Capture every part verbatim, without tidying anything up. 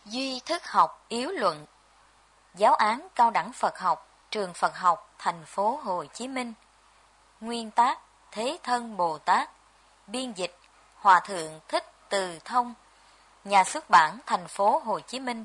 Duy thức học yếu luận. Giáo án cao đẳng Phật học, trường Phật học, thành phố Hồ Chí Minh. Nguyên tác Thế Thân Bồ Tát. Biên dịch Hòa thượng Thích Từ Thông. Nhà xuất bản thành phố Hồ Chí Minh.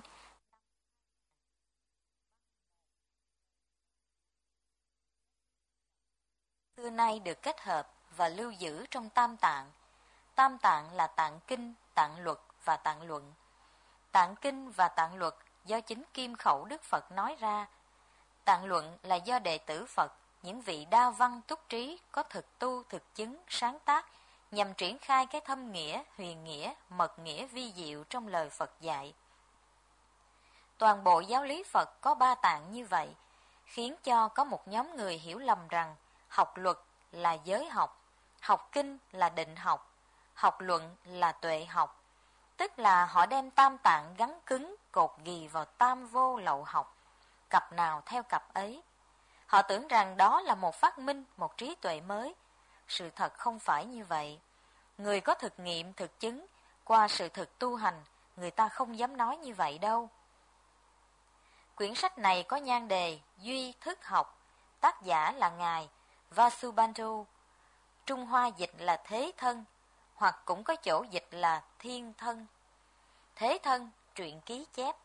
Xưa nay được kết hợp và lưu giữ trong Tam Tạng. Tam Tạng là Tạng Kinh, Tạng Luật và Tạng Luận. Tạng Kinh và Tạng Luật do chính Kim Khẩu Đức Phật nói ra. Tạng Luận là do đệ tử Phật, những vị đa văn túc trí, có thực tu, thực chứng, sáng tác, nhằm triển khai cái thâm nghĩa, huyền nghĩa, mật nghĩa vi diệu trong lời Phật dạy. Toàn bộ giáo lý Phật có ba tạng như vậy, khiến cho có một nhóm người hiểu lầm rằng học luật là giới học, học kinh là định học, học luận là tuệ học. Tức là họ đem tam tạng gắn cứng, cột ghì vào tam vô lậu học, cặp nào theo cặp ấy. Họ tưởng rằng đó là một phát minh, một trí tuệ mới. Sự thật không phải như vậy. Người có thực nghiệm, thực chứng, qua sự thực tu hành, người ta không dám nói như vậy đâu. Quyển sách này có nhan đề Duy Thức Học, tác giả là Ngài Vasubandhu, Trung Hoa dịch là Thế Thân, hoặc cũng có chỗ dịch là Thiên Thân. Thế Thân, truyện ký chép.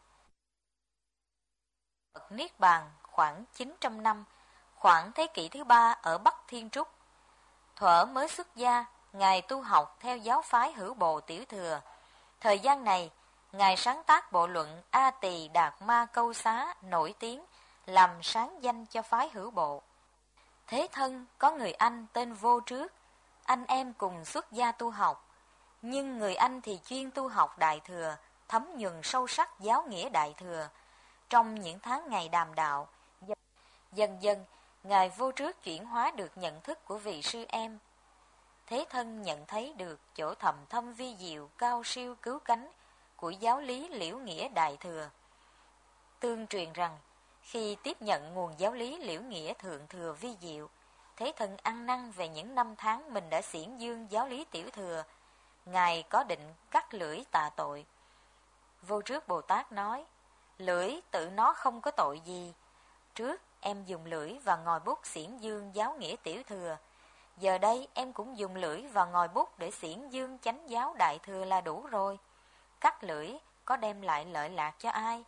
Phật Niết Bàn khoảng chín trăm năm, khoảng thế kỷ thứ ba ở Bắc Thiên Trúc. Thuở mới xuất gia, Ngài tu học theo giáo phái Hữu Bộ Tiểu Thừa. Thời gian này, Ngài sáng tác bộ luận A Tỳ Đạt Ma Câu Xá nổi tiếng, làm sáng danh cho phái Hữu Bộ. Thế Thân có người anh tên Vô Trước, anh em cùng xuất gia tu học. Nhưng người anh thì chuyên tu học Đại Thừa, thấm nhuần sâu sắc giáo nghĩa Đại Thừa. Trong những tháng ngày đàm đạo, dần dần, Ngài Vô Trước chuyển hóa được nhận thức của vị sư em. Thế Thân nhận thấy được chỗ thầm thâm vi diệu, cao siêu cứu cánh của giáo lý liễu nghĩa Đại Thừa. Tương truyền rằng, khi tiếp nhận nguồn giáo lý liễu nghĩa Thượng Thừa vi diệu, Thế Thân ăn năn về những năm tháng mình đã xiển dương giáo lý Tiểu Thừa. Ngài có định cắt lưỡi tạ tội. Vô Trước Bồ Tát nói, lưỡi tự nó không có tội gì. Trước em dùng lưỡi và ngòi bút xiển dương giáo nghĩa Tiểu Thừa. Giờ đây em cũng dùng lưỡi và ngòi bút để xiển dương chánh giáo Đại Thừa là đủ rồi. Cắt lưỡi có đem lại lợi lạc cho ai?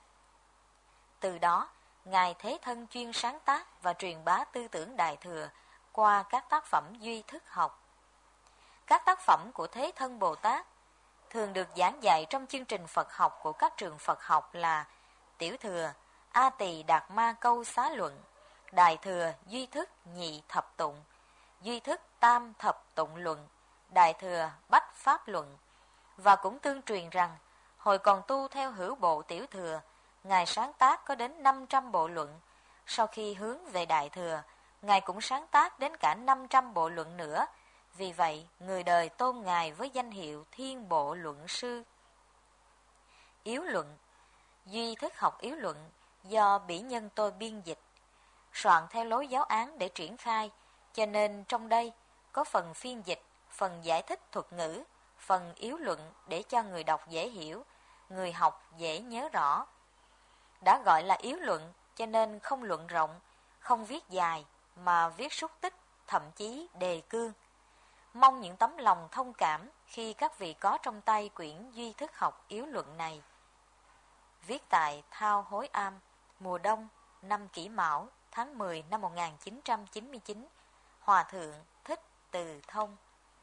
Từ đó, Ngài Thế Thân chuyên sáng tác và truyền bá tư tưởng Đại Thừa qua các tác phẩm duy thức học. Các tác phẩm của Thế Thân Bồ Tát thường được giảng dạy trong chương trình Phật học của các trường Phật học là Tiểu Thừa, A Tỳ Đạt Ma Câu Xá Luận, Đại Thừa, Duy Thức, Nhị Thập Tụng, Duy Thức, Tam Thập Tụng Luận, Đại Thừa, Bách Pháp Luận. Và cũng tương truyền rằng, hồi còn tu theo Hữu Bộ Tiểu Thừa, Ngài sáng tác có đến năm trăm bộ luận. Sau khi hướng về Đại Thừa, Ngài cũng sáng tác đến cả năm trăm bộ luận nữa. Vì vậy, người đời tôn Ngài với danh hiệu Thiên Bộ Luận Sư. Yếu luận. Duy thức học yếu luận do bỉ nhân tôi biên dịch, soạn theo lối giáo án để triển khai, cho nên trong đây có phần phiên dịch, phần giải thích thuật ngữ, phần yếu luận để cho người đọc dễ hiểu, người học dễ nhớ rõ. Đã gọi là yếu luận cho nên không luận rộng, không viết dài mà viết xúc tích, thậm chí đề cương. Mong những tấm lòng thông cảm khi các vị có trong tay quyển Duy Thức Học Yếu Luận này. Viết tại Thao Hối Am, mùa đông, năm Kỷ Mão, tháng mười năm một nghìn chín trăm chín mươi chín, Hòa thượng Thích Từ Thông.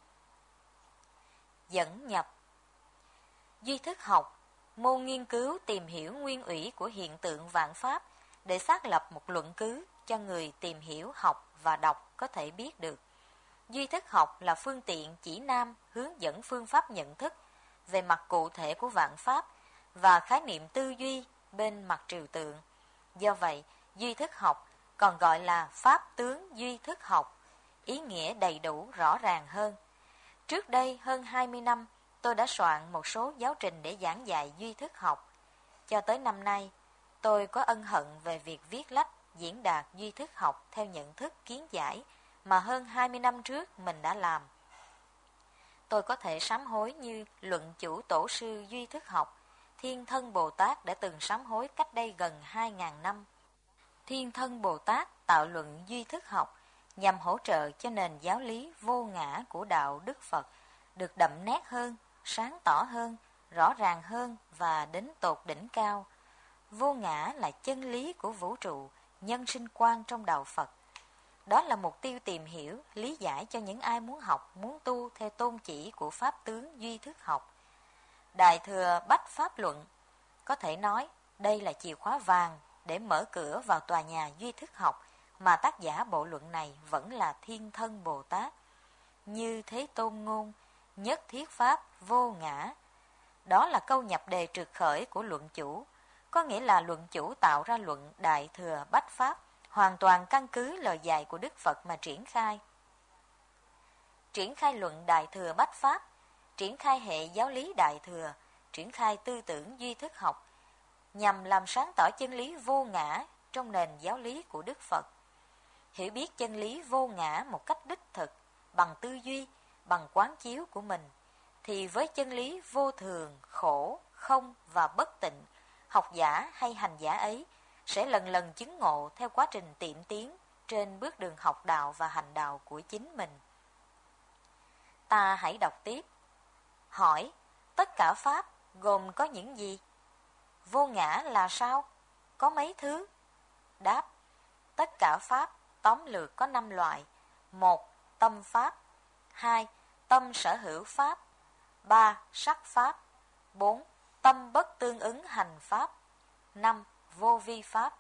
Dẫn nhập. Duy thức học, môn nghiên cứu tìm hiểu nguyên ủy của hiện tượng vạn pháp để xác lập một luận cứ cho người tìm hiểu, học và đọc có thể biết được. Duy thức học là phương tiện chỉ nam hướng dẫn phương pháp nhận thức về mặt cụ thể của vạn pháp và khái niệm tư duy bên mặt trừu tượng. Do vậy, duy thức học còn gọi là pháp tướng duy thức học, ý nghĩa đầy đủ rõ ràng hơn. Trước đây hơn hai mươi năm, tôi đã soạn một số giáo trình để giảng dạy duy thức học. Cho tới năm nay, tôi có ân hận về việc viết lách diễn đạt duy thức học theo nhận thức kiến giải mà hơn hai mươi năm trước mình đã làm. Tôi có thể sám hối như luận chủ tổ sư duy thức học, Thiên Thân Bồ Tát đã từng sám hối cách đây gần hai ngàn năm. Thiên Thân Bồ Tát tạo luận duy thức học nhằm hỗ trợ cho nền giáo lý vô ngã của đạo Đức Phật được đậm nét hơn, sáng tỏ hơn, rõ ràng hơn và đến tột đỉnh cao. Vô ngã là chân lý của vũ trụ, nhân sinh quan trong đạo Phật. Đó là mục tiêu tìm hiểu, lý giải cho những ai muốn học, muốn tu theo tôn chỉ của Pháp tướng duy thức học. Đại Thừa Bách Pháp Luận có thể nói đây là chìa khóa vàng để mở cửa vào tòa nhà duy thức học mà tác giả bộ luận này vẫn là Thiên Thân Bồ Tát. Như Thế Tôn ngôn, nhất thiết Pháp vô ngã. Đó là câu nhập đề trượt khởi của luận chủ, có nghĩa là luận chủ tạo ra luận Đại Thừa Bách Pháp, hoàn toàn căn cứ lời dạy của Đức Phật mà triển khai. Triển khai luận Đại Thừa Bách Pháp, triển khai hệ giáo lý Đại Thừa, triển khai tư tưởng duy thức học, nhằm làm sáng tỏ chân lý vô ngã trong nền giáo lý của Đức Phật. Hiểu biết chân lý vô ngã một cách đích thực, bằng tư duy, bằng quán chiếu của mình, thì với chân lý vô thường, khổ, không và bất tịnh, học giả hay hành giả ấy sẽ lần lần chứng ngộ theo quá trình tiệm tiến trên bước đường học đạo và hành đạo của chính mình. Ta hãy đọc tiếp. Hỏi, tất cả Pháp gồm có những gì? Vô ngã là sao? Có mấy thứ? Đáp, tất cả Pháp tóm lược có năm loại. Một, tâm Pháp. Hai, tâm sở hữu Pháp. Ba, sắc Pháp. Bốn, tâm bất tương ứng hành Pháp. Năm, vô vi Pháp.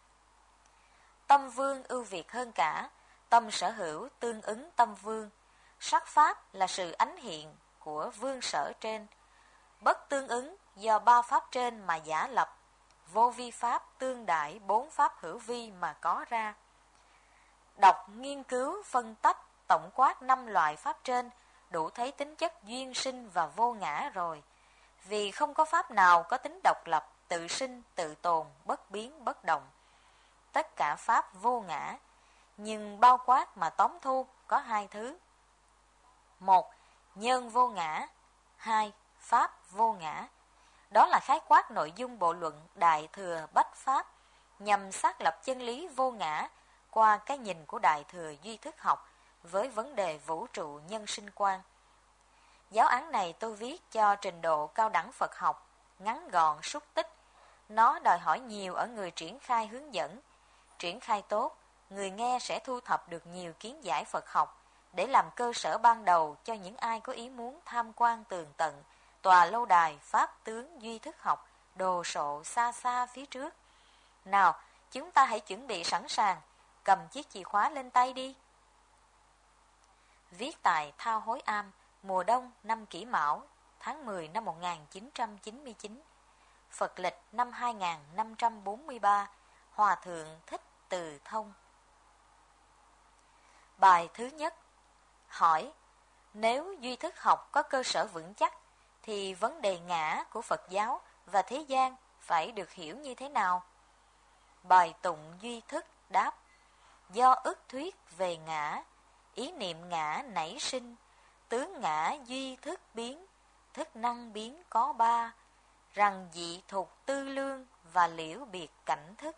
Tâm vương ưu việt hơn cả, tâm sở hữu tương ứng tâm vương. Sắc Pháp là sự ánh hiện của vương sở trên. Bất tương ứng do ba Pháp trên mà giả lập. Vô vi Pháp tương đại bốn Pháp hữu vi mà có ra. Đọc, nghiên cứu, phân tách, tổng quát năm loại Pháp trên, đủ thấy tính chất duyên sinh và vô ngã rồi. Vì không có Pháp nào có tính độc lập, tự sinh, tự tồn, bất biến, bất động. Tất cả Pháp vô ngã, nhưng bao quát mà tóm thu có hai thứ. Một, nhân vô ngã. Hai, Pháp vô ngã. Đó là khái quát nội dung bộ luận Đại Thừa Bách Pháp, nhằm xác lập chân lý vô ngã qua cái nhìn của Đại Thừa duy thức học với vấn đề vũ trụ nhân sinh quan. Giáo án này tôi viết cho trình độ cao đẳng Phật học, ngắn gọn, xúc tích. Nó đòi hỏi nhiều ở người triển khai hướng dẫn. Triển khai tốt, người nghe sẽ thu thập được nhiều kiến giải Phật học để làm cơ sở ban đầu cho những ai có ý muốn tham quan tường tận tòa lâu đài Pháp tướng duy thức học đồ sộ xa xa phía trước. Nào, chúng ta hãy chuẩn bị sẵn sàng, cầm chiếc chìa khóa lên tay đi. Viết tại Thao Hối Am, mùa đông năm Kỷ Mão, tháng mười năm một nghìn chín trăm chín mươi chín, Phật lịch năm hai nghìn năm trăm bốn mươi ba, Hòa Thượng Thích Từ Thông. Bài thứ nhất. Hỏi, nếu duy thức học có cơ sở vững chắc, thì vấn đề ngã của Phật giáo và thế gian phải được hiểu như thế nào? Bài tụng duy thức đáp, do ức thuyết về ngã, ý niệm ngã nảy sinh, tướng ngã duy thức biến, thức năng biến có ba, rằng dị thục tư lương và liễu biệt cảnh thức.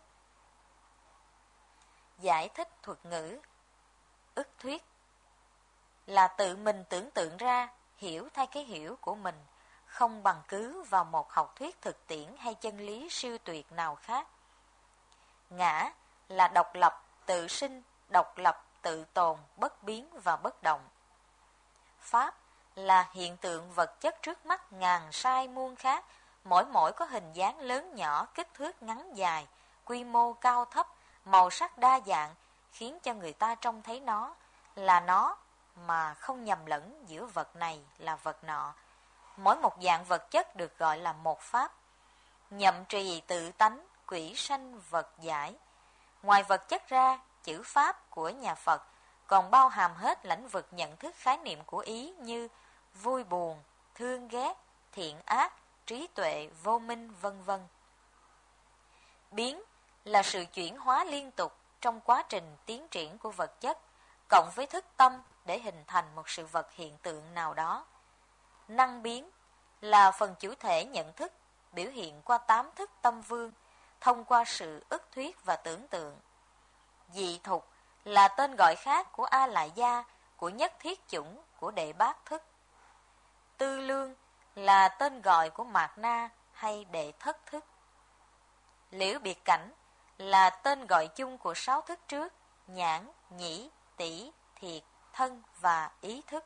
Giải thích thuật ngữ. Ức thuyết là tự mình tưởng tượng ra, hiểu thay cái hiểu của mình, không bằng cứ vào một học thuyết thực tiễn hay chân lý siêu tuyệt nào khác. Ngã là độc lập, tự sinh, độc lập, tự tồn, bất biến và bất động. Pháp là hiện tượng vật chất trước mắt ngàn sai muôn khác, mỗi mỗi có hình dáng lớn nhỏ, kích thước ngắn dài, quy mô cao thấp, màu sắc đa dạng, khiến cho người ta trông thấy nó là nó mà không nhầm lẫn giữa vật này là vật nọ. Mỗi một dạng vật chất được gọi là một pháp. Nhậm trì tự tánh, quỷ sanh vật giải. Ngoài vật chất ra, chữ pháp của nhà Phật còn bao hàm hết lĩnh vực nhận thức khái niệm của ý như vui buồn, thương ghét, thiện ác, trí tuệ, vô minh, vân vân. Biến là sự chuyển hóa liên tục trong quá trình tiến triển của vật chất, cộng với thức tâm để hình thành một sự vật hiện tượng nào đó. Năng biến là phần chủ thể nhận thức biểu hiện qua tám thức tâm vương, thông qua sự ức thuyết và tưởng tượng. Dị thục là tên gọi khác của A Lại Gia, của nhất thiết chủng, của đệ bát thức. Tư lương là tên gọi của Mạt Na hay đệ thất thức. Liễu biệt cảnh là tên gọi chung của sáu thức trước: nhãn, nhĩ, tỷ, thiệt, thân và ý thức.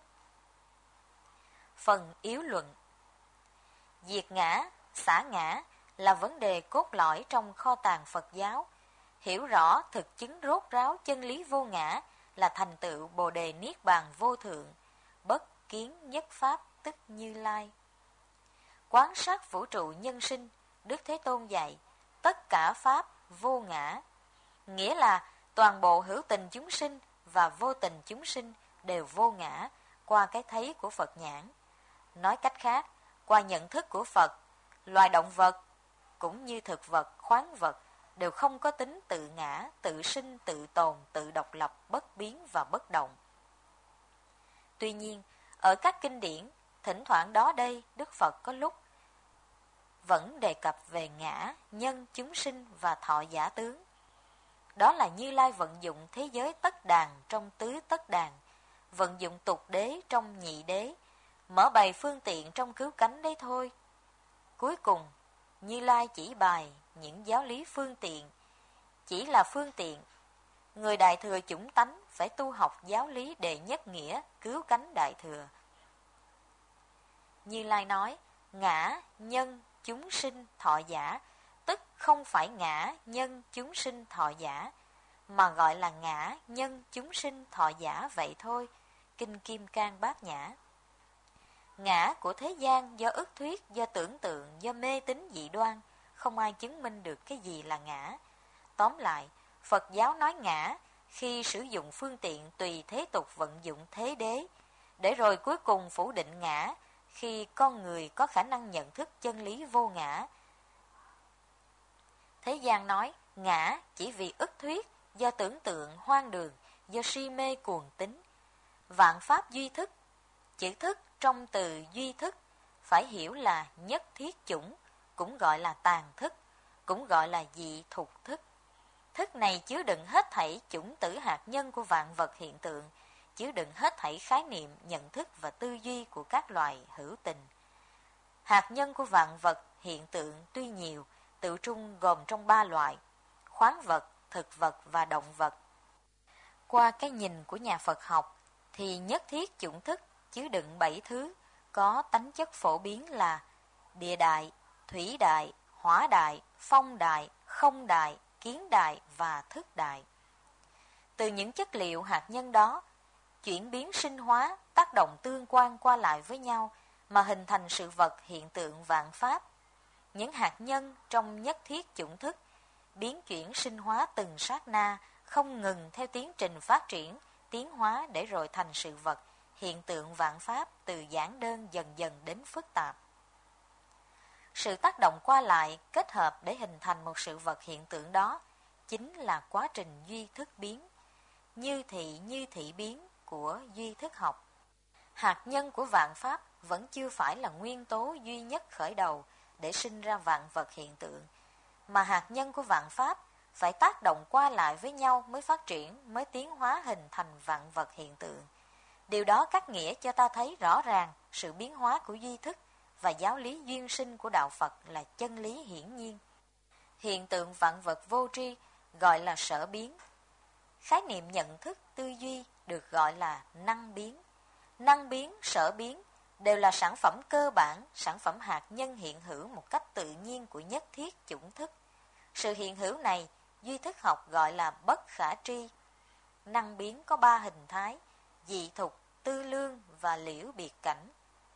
Phần yếu luận. Diệt ngã, xả ngã là vấn đề cốt lõi trong kho tàng Phật giáo. Hiểu rõ thực chứng rốt ráo chân lý vô ngã là thành tựu Bồ đề Niết Bàn vô thượng, bất kiến nhất pháp tức Như Lai. Quán sát vũ trụ nhân sinh, Đức Thế Tôn dạy tất cả pháp vô ngã, nghĩa là toàn bộ hữu tình chúng sinh và vô tình chúng sinh đều vô ngã qua cái thấy của Phật nhãn. Nói cách khác, qua nhận thức của Phật, loài động vật cũng như thực vật, khoáng vật đều không có tính tự ngã, tự sinh, tự tồn, tự độc lập, bất biến và bất động. Tuy nhiên, ở các kinh điển, thỉnh thoảng đó đây, Đức Phật có lúc vẫn đề cập về ngã, nhân, chúng sinh và thọ giả tướng. Đó là Như Lai vận dụng thế giới tất đàn trong tứ tất đàn, vận dụng tục đế trong nhị đế, mở bày phương tiện trong cứu cánh đấy thôi. Cuối cùng, Như Lai chỉ bài những giáo lý phương tiện, chỉ là phương tiện. Người Đại Thừa chủng tánh phải tu học giáo lý đệ nhất nghĩa, cứu cánh Đại Thừa. Như Lai nói, ngã, nhân, chúng sinh, thọ giả, tức không phải ngã, nhân, chúng sinh, thọ giả, mà gọi là ngã, nhân, chúng sinh, thọ giả vậy thôi. Kinh Kim Cang Bát Nhã. Ngã của thế gian do ức thuyết, do tưởng tượng, do mê tín dị đoan, không ai chứng minh được cái gì là ngã. Tóm lại, Phật giáo nói ngã khi sử dụng phương tiện tùy thế tục vận dụng thế đế, để rồi cuối cùng phủ định ngã khi con người có khả năng nhận thức chân lý vô ngã. Thế gian nói ngã chỉ vì ức thuyết, do tưởng tượng hoang đường, do si mê cuồng tín. Vạn pháp duy thức, chữ thức trong từ duy thức phải hiểu là nhất thiết chủng, cũng gọi là tàn thức, cũng gọi là dị thục thức. Thức này chứa đựng hết thảy chủng tử hạt nhân của vạn vật hiện tượng, chứa đựng hết thảy khái niệm, nhận thức và tư duy của các loài hữu tình. Hạt nhân của vạn vật hiện tượng tuy nhiều, tự trung gồm trong ba loại: khoáng vật, thực vật và động vật. Qua cái nhìn của nhà Phật học thì nhất thiết chủng thức chứa đựng bảy thứ có tánh chất phổ biến là địa đại, thủy đại, hỏa đại, phong đại, không đại, kiến đại và thức đại. Từ những chất liệu hạt nhân đó, chuyển biến sinh hóa, tác động tương quan qua lại với nhau mà hình thành sự vật hiện tượng vạn pháp. Những hạt nhân trong nhất thiết chủng thức biến chuyển sinh hóa từng sát na, không ngừng theo tiến trình phát triển, tiến hóa để rồi thành sự vật, hiện tượng vạn pháp từ giản đơn dần dần đến phức tạp. Sự tác động qua lại kết hợp để hình thành một sự vật hiện tượng đó chính là quá trình duy thức biến, như thị như thị biến của duy thức học. Hạt nhân của vạn pháp vẫn chưa phải là nguyên tố duy nhất khởi đầu để sinh ra vạn vật hiện tượng, mà hạt nhân của vạn pháp phải tác động qua lại với nhau mới phát triển, mới tiến hóa hình thành vạn vật hiện tượng. Điều đó cắt nghĩa cho ta thấy rõ ràng sự biến hóa của duy thức và giáo lý duyên sinh của đạo Phật là chân lý hiển nhiên. Hiện tượng vạn vật vô tri gọi là sở biến. Khái niệm nhận thức, tư duy được gọi là năng biến. Năng biến, sở biến đều là sản phẩm cơ bản, sản phẩm hạt nhân hiện hữu một cách tự nhiên của nhất thiết chủng thức. Sự hiện hữu này, duy thức học gọi là bất khả tri. Năng biến có ba hình thái: dị thục, tư lương và liễu biệt cảnh.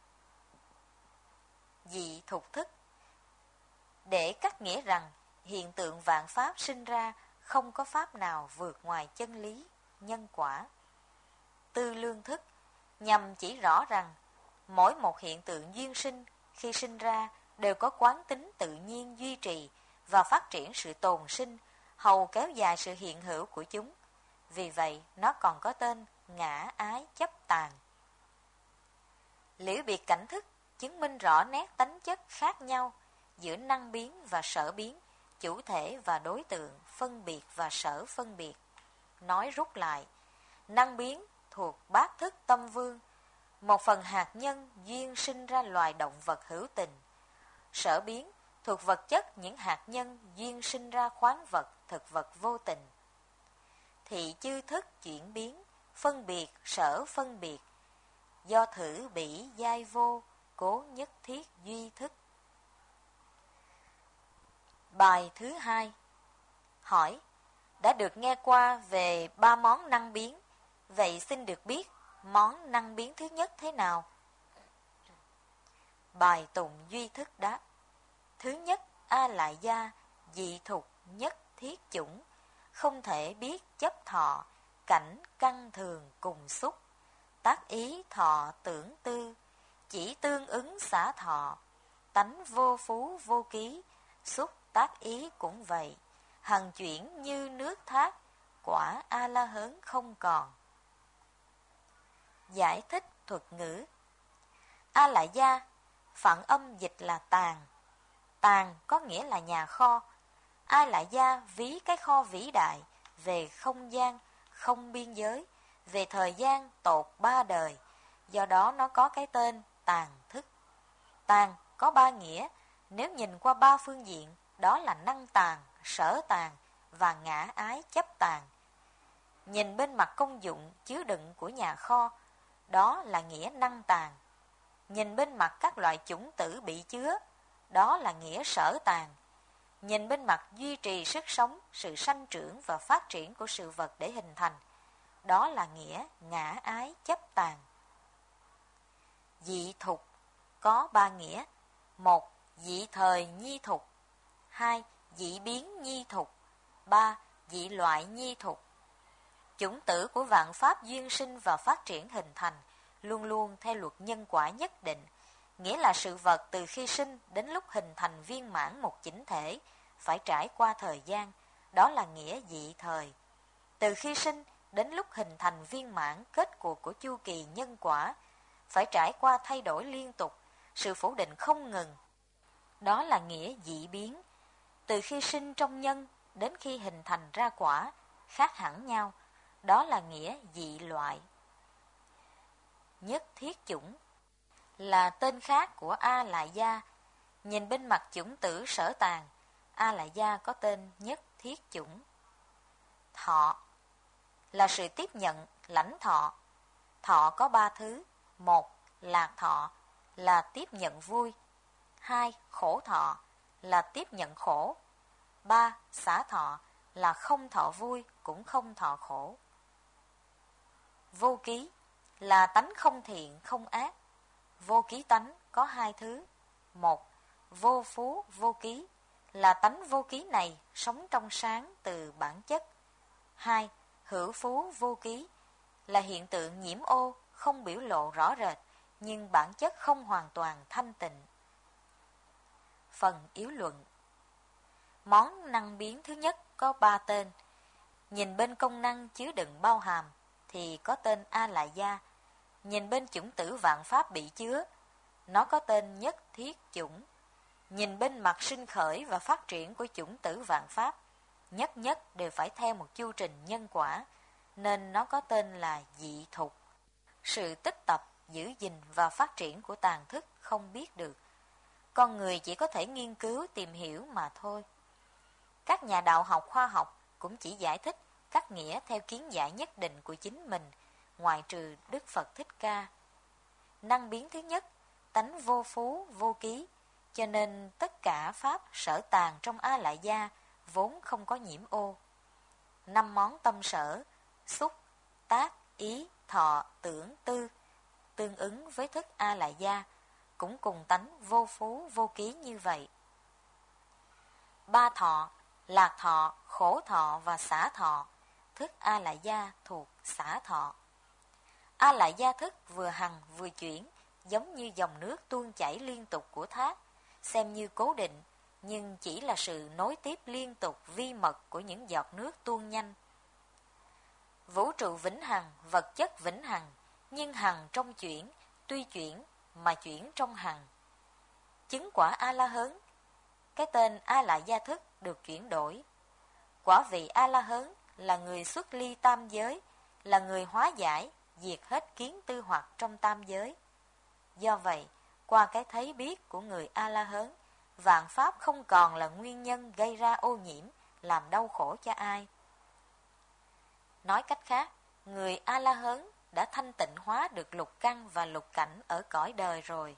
Dị thục thức để cắt nghĩa rằng hiện tượng vạn pháp sinh ra không có pháp nào vượt ngoài chân lý, nhân quả. Tư lương thức nhằm chỉ rõ rằng mỗi một hiện tượng duyên sinh khi sinh ra đều có quán tính tự nhiên duy trì và phát triển sự tồn sinh, hầu kéo dài sự hiện hữu của chúng. Vì vậy, nó còn có tên ngã ái chấp tàn. Liễu biệt cảnh thức chứng minh rõ nét tánh chất khác nhau, giữa năng biến và sở biến, chủ thể và đối tượng, phân biệt và sở phân biệt. Nói rút lại, năng biến thuộc bát thức tâm vương, một phần hạt nhân duyên sinh ra loài động vật hữu tình. Sở biến thuộc vật chất những hạt nhân duyên sinh ra khoáng vật, thực vật vô tình. Thị chư thức chuyển biến, phân biệt, sở phân biệt, do thử bỉ giai vô, cố nhất thiết duy thức. Bài thứ hai. Hỏi, đã được nghe qua về ba món năng biến, vậy xin được biết món năng biến thứ nhất thế nào? Bài tụng duy thức đáp. Thứ nhất, A lại gia, dị thục, nhất thiết chủng, không thể biết chấp thọ, cảnh căn thường cùng xúc, tác ý thọ tưởng tư, chỉ tương ứng xả thọ, tánh vô phú vô ký, xúc tác ý cũng vậy, hằng chuyển như nước thác, quả A la hớn không còn. Giải thích thuật ngữ. A lại gia, phản âm dịch là tàng. Tàng có nghĩa là nhà kho. A lại gia ví cái kho vĩ đại, về không gian, không biên giới, về thời gian tột ba đời, do đó nó có cái tên tàng thức. Tàng có ba nghĩa, nếu nhìn qua ba phương diện, đó là năng tàng, sở tàng và ngã ái chấp tàng. Nhìn bên mặt công dụng chứa đựng của nhà kho, đó là nghĩa năng tàng. Nhìn bên mặt các loại chủng tử bị chứa, đó là nghĩa sở tàng. Nhìn bên mặt duy trì sức sống, sự sanh trưởng và phát triển của sự vật để hình thành, đó là nghĩa ngã ái chấp tàng. Dị thục có ba nghĩa. Một, dị thời nhi thục. Hai, dị biến nhi thục. Ba, dị loại nhi thục. Chủng tử của vạn pháp duyên sinh và phát triển hình thành luôn luôn theo luật nhân quả nhất định, nghĩa là sự vật từ khi sinh đến lúc hình thành viên mãn một chỉnh thể phải trải qua thời gian, đó là nghĩa dị thời. Từ khi sinh đến lúc hình thành viên mãn kết cuộc của chu kỳ nhân quả phải trải qua thay đổi liên tục, sự phủ định không ngừng, đó là nghĩa dị biến. Từ khi sinh trong nhân đến khi hình thành ra quả khác hẳn nhau, đó là nghĩa dị loại. Nhất thiết chủng là tên khác của A lại gia. Nhìn bên mặt chủng tử sở tàng, A lại gia có tên nhất thiết chủng. Thọ là sự tiếp nhận, lãnh thọ. Thọ có ba thứ. Một, lạc thọ là tiếp nhận vui. Hai, khổ thọ là tiếp nhận khổ. Ba, xả thọ là không thọ vui cũng không thọ khổ. Vô ký là tánh không thiện, không ác. Vô ký tánh có hai thứ. Một, vô phú, vô ký là tánh vô ký này sống trong sáng từ bản chất. Hai, hữu phú, vô ký là hiện tượng nhiễm ô, không biểu lộ rõ rệt, nhưng bản chất không hoàn toàn thanh tịnh. Phần yếu luận. Món năng biến thứ nhất có ba tên. Nhìn bên công năng chứa đựng bao hàm thì có tên A lại gia. Nhìn bên chủng tử vạn pháp bị chứa, nó có tên nhất thiết chủng. Nhìn bên mặt sinh khởi và phát triển của chủng tử vạn pháp, nhất nhất đều phải theo một chu trình nhân quả, nên nó có tên là dị thục. Sự tích tập, giữ gìn và phát triển của tàng thức không biết được. Con người chỉ có thể nghiên cứu, tìm hiểu mà thôi. Các nhà đạo học khoa học cũng chỉ giải thích các nghĩa theo kiến giải nhất định của chính mình, ngoại trừ Đức Phật Thích Ca. Năng biến thứ nhất, tánh vô phú, vô ký, cho nên tất cả pháp sở tàng trong A lại gia vốn không có nhiễm ô. Năm món tâm sở, xúc, tác, ý, thọ, tưởng, tư, tương ứng với thức A lại gia, cũng cùng tánh vô phú, vô ký như vậy. Ba thọ, lạc thọ, khổ thọ và xả thọ, thức A lại gia thuộc xả thọ. A lại gia thức vừa hằng vừa chuyển, giống như dòng nước tuôn chảy liên tục của thác, xem như cố định, nhưng chỉ là sự nối tiếp liên tục vi mật của những giọt nước tuôn nhanh. Vũ trụ vĩnh hằng, vật chất vĩnh hằng, nhưng hằng trong chuyển, tuy chuyển mà chuyển trong hằng. Chứng quả A-la-hớn cái tên A-lại-gia thức được chuyển đổi. Quả vị A-la-hớn là người xuất ly tam giới, là người hóa giải, diệt hết kiến tư hoặc trong tam giới. Do vậy, qua cái thấy biết của người A-la-hớn, vạn pháp không còn là nguyên nhân gây ra ô nhiễm, làm đau khổ cho ai. Nói cách khác, người A-la-hớn đã thanh tịnh hóa được lục căn và lục cảnh ở cõi đời rồi.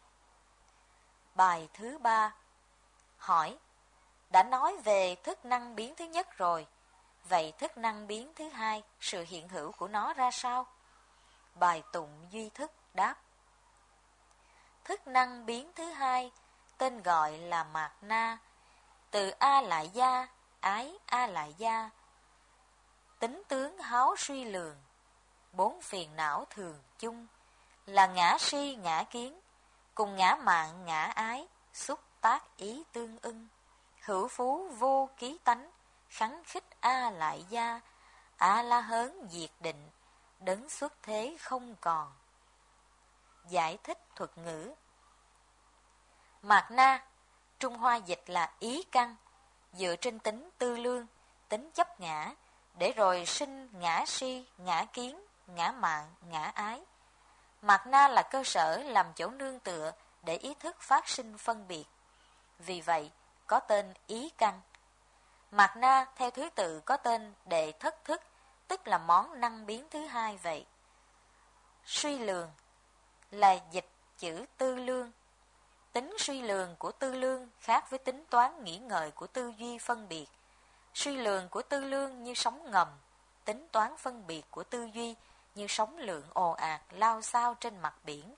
Bài thứ ba. Hỏi, đã nói về thức năng biến thứ nhất rồi, vậy thức năng biến thứ hai, sự hiện hữu của nó ra sao? Bài tụng duy thức đáp. Thức năng biến thứ hai, tên gọi là Mạt Na, từ A-lại-gia, ái A-lại-gia, tính tướng háo suy lường, bốn phiền não thường chung, là ngã si ngã kiến, cùng ngã mạn ngã ái, xúc tác ý tương ưng, hữu phú vô ký tánh, khắng khích A-lại-gia, A-la-hớn diệt định, đấng xuất thế không còn. Giải thích thuật ngữ. Mạt Na, Trung Hoa dịch là ý căn, dựa trên tính tư lương, tính chấp ngã, để rồi sinh ngã si, ngã kiến, ngã mạn, ngã ái. Mạt Na là cơ sở làm chỗ nương tựa để ý thức phát sinh phân biệt. Vì vậy, có tên ý căn. Mạt Na theo thứ tự có tên đệ thất thức, tức là món năng biến thứ hai vậy. Suy lường là dịch chữ tư lương. Tính suy lường của tư lương khác với tính toán nghĩ ngợi của tư duy phân biệt. Suy lường của tư lương như sóng ngầm, tính toán phân biệt của tư duy như sóng lượng ồ ạt lao xao trên mặt biển.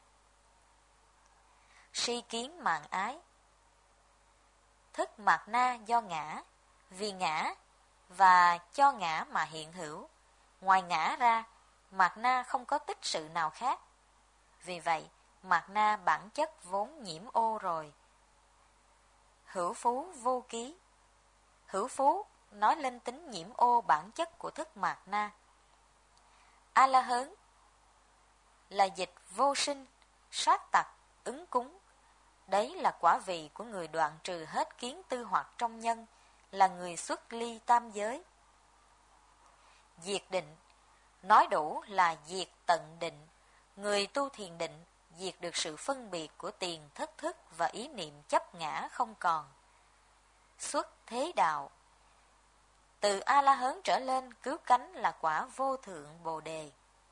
Si kiến mạn ái. Thức Mạt Na do ngã, vì ngã và cho ngã mà hiện hữu. Ngoài ngã ra, Mạt Na không có tích sự nào khác. Vì vậy, Mạt Na bản chất vốn nhiễm ô rồi. Hữu phú vô ký. Hữu phú nói lên tính nhiễm ô bản chất của thức Mạt Na. A-la-hớn là dịch vô sinh, sát tặc, ứng cúng. Đấy là quả vị của người đoạn trừ hết kiến tư hoặc trong nhân, là người xuất ly tam giới. Diệt định nói đủ là diệt tận định. Người tu thiền định diệt được sự phân biệt của tiền thất thức và ý niệm chấp ngã không còn. Xuất thế đạo. Từ A-la-hớn trở lên cứu cánh là quả vô thượng bồ đề.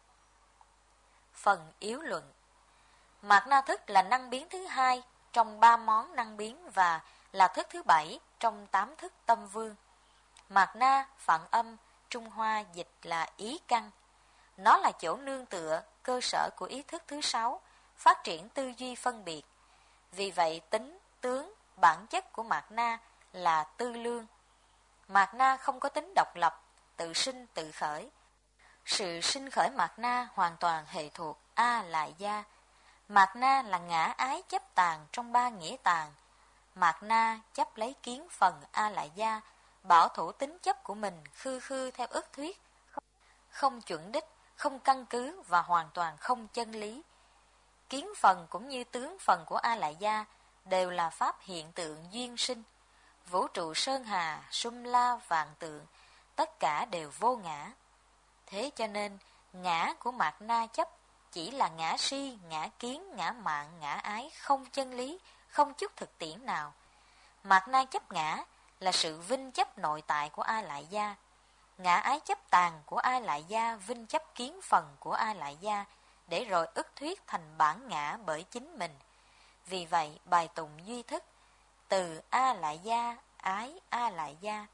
Phần yếu luận. Mạt Na thức là năng biến thứ hai trong ba món năng biến và là thức thứ bảy trong tám thức tâm vương. Mạt Na phạn âm Trung Hoa dịch là ý căn. Nó là chỗ nương tựa, cơ sở của ý thức thứ sáu, phát triển tư duy phân biệt. Vì vậy tính, tướng, bản chất của Mạt Na là tư lương. Mạt Na không có tính độc lập, tự sinh tự khởi. Sự sinh khởi Mạt Na hoàn toàn hệ thuộc A-lại-gia. Mạt Na là ngã ái chấp tàn trong ba nghĩa tàn. Mạt Na chấp lấy kiến phần A-lại-gia, bảo thủ tính chấp của mình khư khư theo ức thuyết, không chuẩn đích, không căn cứ và hoàn toàn không chân lý. Kiến phần cũng như tướng phần của A-lại-gia đều là pháp hiện tượng duyên sinh. Vũ trụ sơn hà, sum la vạn tượng, tất cả đều vô ngã. Thế cho nên, ngã của Mạt Na chấp chỉ là ngã si, ngã kiến, ngã mạn, ngã ái, không chân lý, không chút thực tiễn nào. Mạt Na chấp ngã là sự vinh chấp nội tại của A-lại-gia. Ngã ái chấp tàn của A-lại-gia vinh chấp kiến phần của A-lại-gia, để rồi ức thuyết thành bản ngã bởi chính mình. Vì vậy, bài tụng duy thức, từ A-lại-gia, ái A-lại-gia.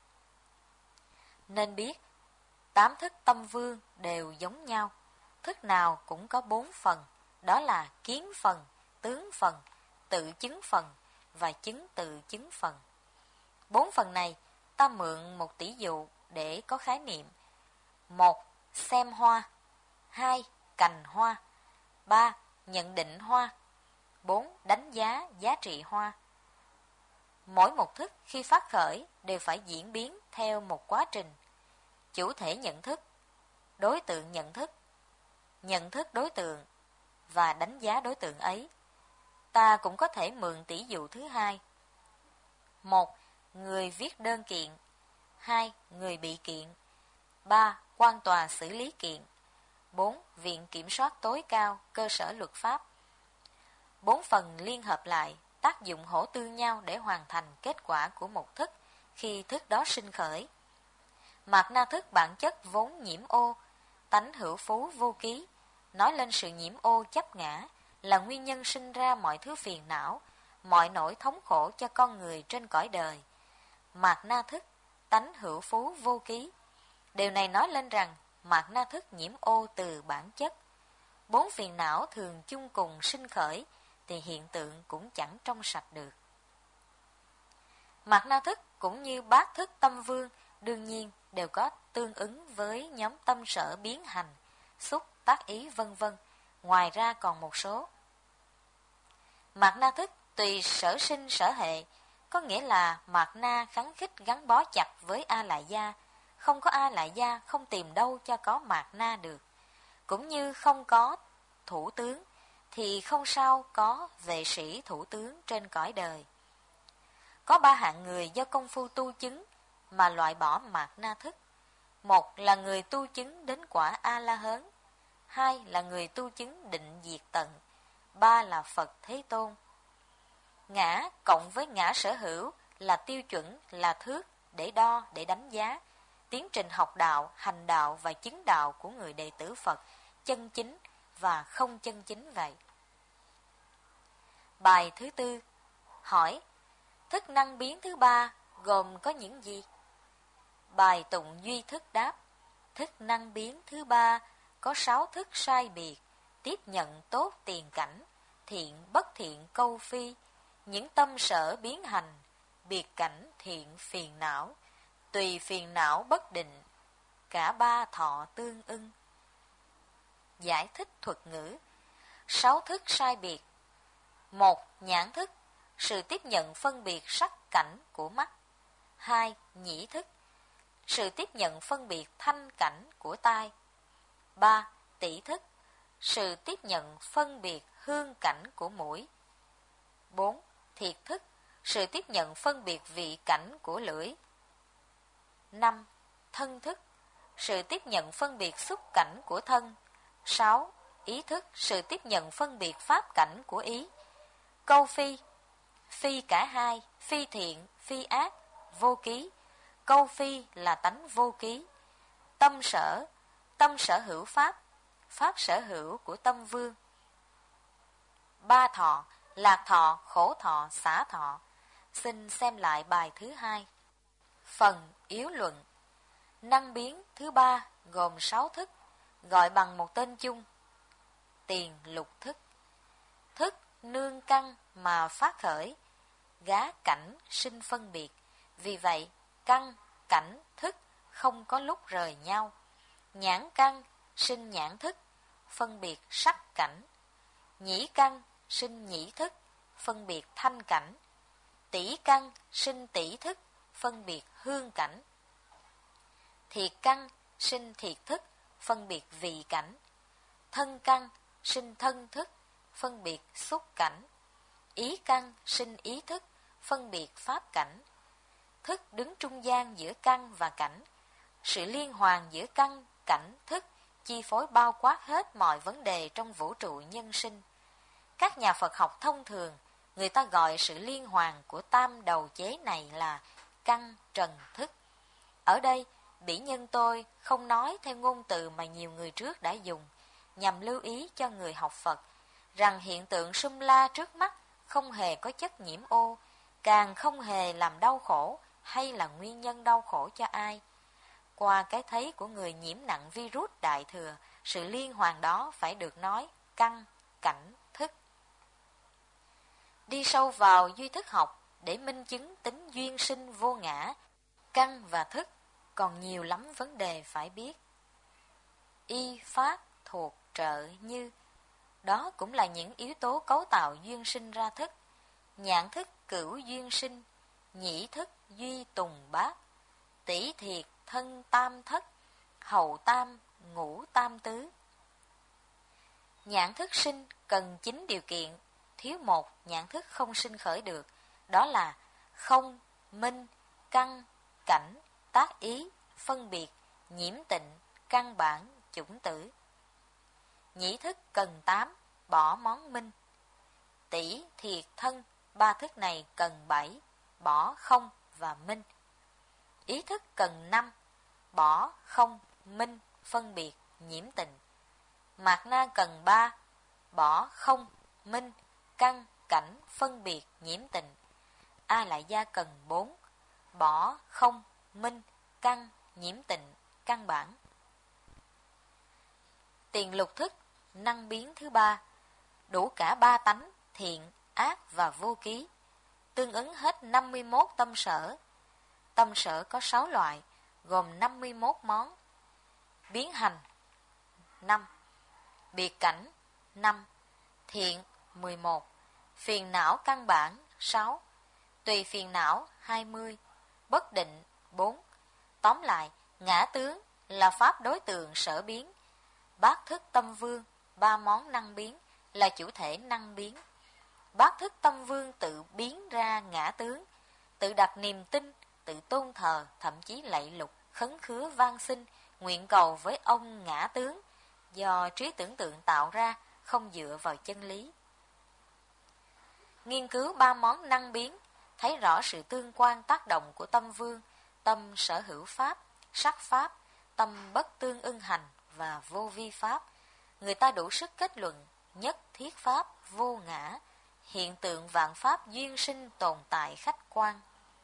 Nên biết, tám thức tâm vương đều giống nhau. Thức nào cũng có bốn phần, đó là kiến phần, tướng phần, tự chứng phần và chứng tự chứng phần. Bốn phần này, ta mượn một tỷ dụ để có khái niệm. Một, xem hoa. Hai, cành hoa. Ba, nhận định hoa. Bốn, đánh giá giá trị hoa. Mỗi một thức khi phát khởi đều phải diễn biến theo một quá trình. Chủ thể nhận thức, đối tượng nhận thức, nhận thức đối tượng và đánh giá đối tượng ấy. Ta cũng có thể mượn tỷ dụ thứ hai. một. Người viết đơn kiện. Hai. Người bị kiện. Ba. Quan tòa xử lý kiện. Bốn. Viện kiểm soát tối cao, cơ sở luật pháp. Bốn phần liên hợp lại, tác dụng hỗ tương nhau để hoàn thành kết quả của một thức khi thức đó sinh khởi. Mạt na thức bản chất vốn nhiễm ô, tánh hữu phú vô ký, nói lên sự nhiễm ô chấp ngã, là nguyên nhân sinh ra mọi thứ phiền não, mọi nỗi thống khổ cho con người trên cõi đời. Mạt na thức, tánh hữu phú vô ký. Điều này nói lên rằng mạt na thức nhiễm ô từ bản chất. Bốn phiền não thường chung cùng sinh khởi, thì hiện tượng cũng chẳng trong sạch được. Mạt na thức cũng như bát thức tâm vương, đương nhiên đều có tương ứng với nhóm tâm sở biến hành, xúc, tác ý vân vân. Ngoài ra còn một số. Mạt na thức tùy sở sinh sở hệ, có nghĩa là mạt na khắng khích gắn bó chặt với a lại gia, không có a lại gia không tìm đâu cho có mạt na được. Cũng như không có thủ tướng thì không sao có vệ sĩ thủ tướng trên cõi đời. Có ba hạng người do công phu tu chứng mà loại bỏ mạt na thức. Một là người tu chứng đến quả A-la-hớn. Hai là người tu chứng định diệt tận. Ba là Phật Thế Tôn. Ngã cộng với ngã sở hữu là tiêu chuẩn, là thước để đo, để đánh giá tiến trình học đạo, hành đạo và chứng đạo của người đệ tử Phật, chân chính và không chân chính vậy. Bài thứ tư hỏi: thức năng biến thứ ba gồm có những gì? Bài tụng duy thức đáp: thức năng biến thứ ba có sáu thức sai biệt, tiếp nhận tốt tiền cảnh, thiện bất thiện câu phi, những tâm sở biến hành, biệt cảnh thiện phiền não, tùy phiền não bất định, cả ba thọ tương ưng. Giải thích thuật ngữ. Sáu thức sai biệt. Một. Nhãn thức, sự tiếp nhận phân biệt sắc cảnh của mắt. Hai. Nhĩ thức, sự tiếp nhận phân biệt thanh cảnh của tai. Ba. Tỷ thức, sự tiếp nhận phân biệt hương cảnh của mũi. Bốn. Thiệt thức, sự tiếp nhận phân biệt vị cảnh của lưỡi. Năm. Thân thức, sự tiếp nhận phân biệt xúc cảnh của thân. Sáu. Ý thức, sự tiếp nhận phân biệt pháp cảnh của ý. Câu phi, phi cả hai, phi thiện, phi ác, vô ký. Câu phi là tánh vô ký. Tâm sở, tâm sở hữu pháp, pháp sở hữu của tâm vương. Ba thọ, lạc thọ, khổ thọ, xả thọ. Xin xem lại bài thứ hai. Phần yếu luận. Năng biến thứ ba gồm sáu thức, gọi bằng một tên chung: tiền lục thức. Thức nương căn mà phát khởi, gá cảnh sinh phân biệt. Vì vậy, căn, cảnh, thức không có lúc rời nhau. Nhãn căn sinh nhãn thức, phân biệt sắc cảnh. Nhĩ căn sinh nhĩ thức, phân biệt thanh cảnh. Tỷ căn sinh tỷ thức, phân biệt hương cảnh. Thiệt căn sinh thiệt thức, phân biệt vị cảnh. Thân căn sinh thân thức, phân biệt xúc cảnh. Ý căn sinh ý thức, phân biệt pháp cảnh. Thức đứng trung gian giữa căn và cảnh. Sự liên hoàn giữa căn, cảnh, thức chi phối bao quát hết mọi vấn đề trong vũ trụ nhân sinh. Các nhà Phật học thông thường, người ta gọi sự liên hoàn của tam đầu chế này là căn trần thức. Ở đây, bỉ nhân tôi không nói theo ngôn từ mà nhiều người trước đã dùng, nhằm lưu ý cho người học Phật rằng hiện tượng sum la trước mắt không hề có chất nhiễm ô, càng không hề làm đau khổ hay là nguyên nhân đau khổ cho ai. Qua cái thấy của người nhiễm nặng virus đại thừa, sự liên hoàn đó phải được nói căn, cảnh, thức. Đi sâu vào duy thức học để minh chứng tính duyên sinh vô ngã, căn và thức còn nhiều lắm vấn đề phải biết. Y, phát, thuộc, trợ, như, đó cũng là những yếu tố cấu tạo duyên sinh ra thức. Nhãn thức cửu duyên sinh, nhĩ thức duy tùng bát, tỷ thiệt thân tam thất, hậu tam ngũ tam tứ. Nhãn thức sinh cần chín điều kiện, thiếu một nhãn thức không sinh khởi được, đó là không, minh, căn, cảnh, tác ý, phân biệt, nhiễm tịnh, căn bản, chủng tử. Nhĩ thức cần tám, bỏ món minh. Tỷ, thiệt, thân, ba thức này cần bảy, bỏ không và minh. Ý thức cần năm, bỏ không, minh, phân biệt, nhiễm tịnh. Mạt na cần ba, bỏ không, minh, căn, cảnh, phân biệt, nhiễm tịnh. A lại gia cần bốn, bỏ không, minh, căn, nhiễm tịnh, căn bản. Tiền lục thức, năng biến thứ ba, đủ cả ba tánh, thiện, ác và vô ký, tương ứng hết năm mươi mốt tâm sở. Tâm sở có sáu loại, gồm năm mươi mốt món. Biến hành năm, biệt cảnh năm, thiện mười một, phiền não căn bản sáu, tùy phiền não hai mươi, bất định bốn. Tóm lại, ngã tướng là pháp đối tượng sở biến. Bát thức tâm vương, ba món năng biến, là chủ thể năng biến. Bát thức tâm vương tự biến ra ngã tướng, tự đặt niềm tin, tự tôn thờ, thậm chí lạy lục, khấn khứa van xin, nguyện cầu với ông ngã tướng, do trí tưởng tượng tạo ra, không dựa vào chân lý. Nghiên cứu ba món năng biến, thấy rõ sự tương quan tác động của tâm vương, tâm sở hữu pháp, sắc pháp, tâm bất tương ưng hành và vô vi pháp. Người ta đủ sức kết luận nhất thiết pháp vô ngã, hiện tượng vạn pháp duyên sinh tồn tại khách quan.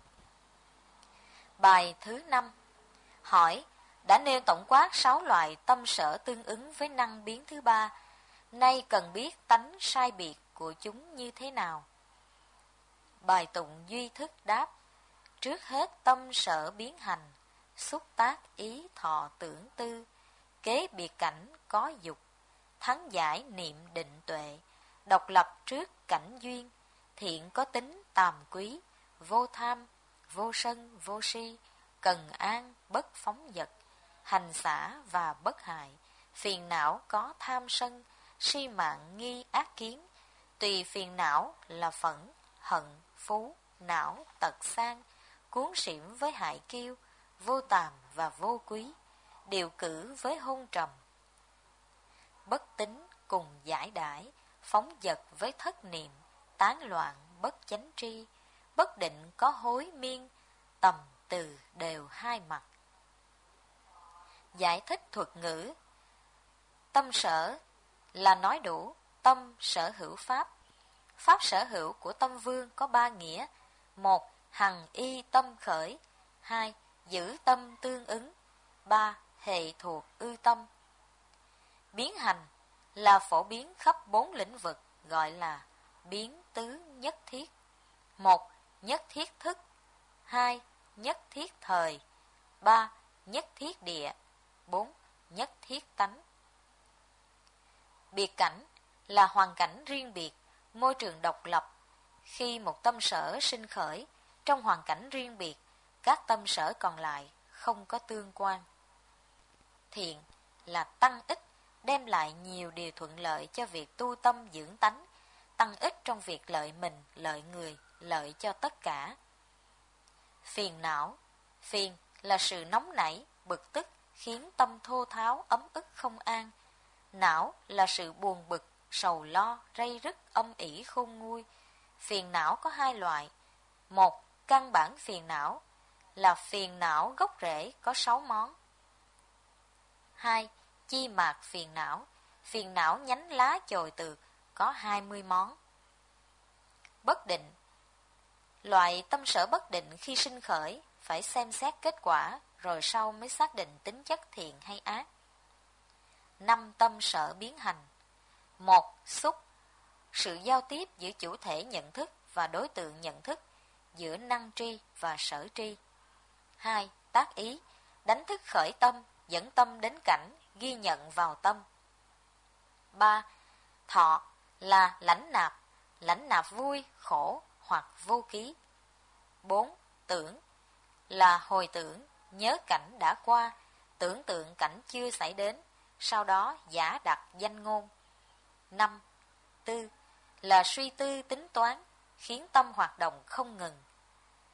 Bài thứ năm. Hỏi, đã nêu tổng quát sáu loại tâm sở tương ứng với năng biến thứ ba, nay cần biết tánh sai biệt của chúng như thế nào. Bài tụng duy thức đáp, trước hết tâm sở biến hành, xúc tác ý thọ tưởng tư, kế biệt cảnh có dục, thắng giải niệm định tuệ, độc lập trước cảnh duyên, thiện có tính tàm quý, vô tham, vô sân, vô si, cần an, bất phóng dật, hành xả và bất hại, phiền não có tham sân, si mạng nghi ác kiến, tùy phiền não là phẫn, hận, phú, não, tật sang, cuốn xỉm với hại kiêu, vô tàm và vô quý, điều cử với hôn trầm, bất tín cùng giải đãi, phóng dật với thất niệm, tán loạn bất chánh tri, bất định có hối miên, tầm từ đều hai mặt. Giải thích thuật ngữ. Tâm sở là nói đủ, tâm sở hữu pháp. Pháp sở hữu của tâm vương có ba nghĩa. Một, hằng y tâm khởi. Hai, giữ tâm tương ứng. Ba, hệ thuộc ư tâm. Biến hành là phổ biến khắp bốn lĩnh vực, gọi là biến tứ nhất thiết. Một, nhất thiết thức. Hai, nhất thiết thời. Ba, nhất thiết địa. Bốn, nhất thiết tánh. Biệt cảnh là hoàn cảnh riêng biệt, môi trường độc lập. Khi một tâm sở sinh khởi, trong hoàn cảnh riêng biệt, các tâm sở còn lại không có tương quan. Thiện là tăng ích, đem lại nhiều điều thuận lợi cho việc tu tâm dưỡng tánh, tăng ích trong việc lợi mình, lợi người, lợi cho tất cả. Phiền não, phiền là sự nóng nảy, bực tức, khiến tâm thô tháo, ấm ức không an. Não là sự buồn bực, sầu lo, ray rứt, âm ỉ khôn nguôi. Phiền não có hai loại. Một, căn bản phiền não là phiền não gốc rễ có sáu món. Hai, chi mạc phiền não, phiền não nhánh lá chồi tược có hai mươi món. Bất định, loại tâm sở bất định khi sinh khởi phải xem xét kết quả rồi sau mới xác định tính chất thiện hay ác. Năm tâm sở biến hành. Một, xúc, sự giao tiếp giữa chủ thể nhận thức và đối tượng nhận thức, giữa năng tri và sở tri. Hai, tác ý, đánh thức khởi tâm, dẫn tâm đến cảnh, ghi nhận vào tâm. Ba, thọ là lãnh nạp, lãnh nạp vui, khổ hoặc vô ký. Bốn, tưởng là hồi tưởng, nhớ cảnh đã qua, tưởng tượng cảnh chưa xảy đến, sau đó giả đặt danh ngôn. Năm, tư là suy tư tính toán, khiến tâm hoạt động không ngừng.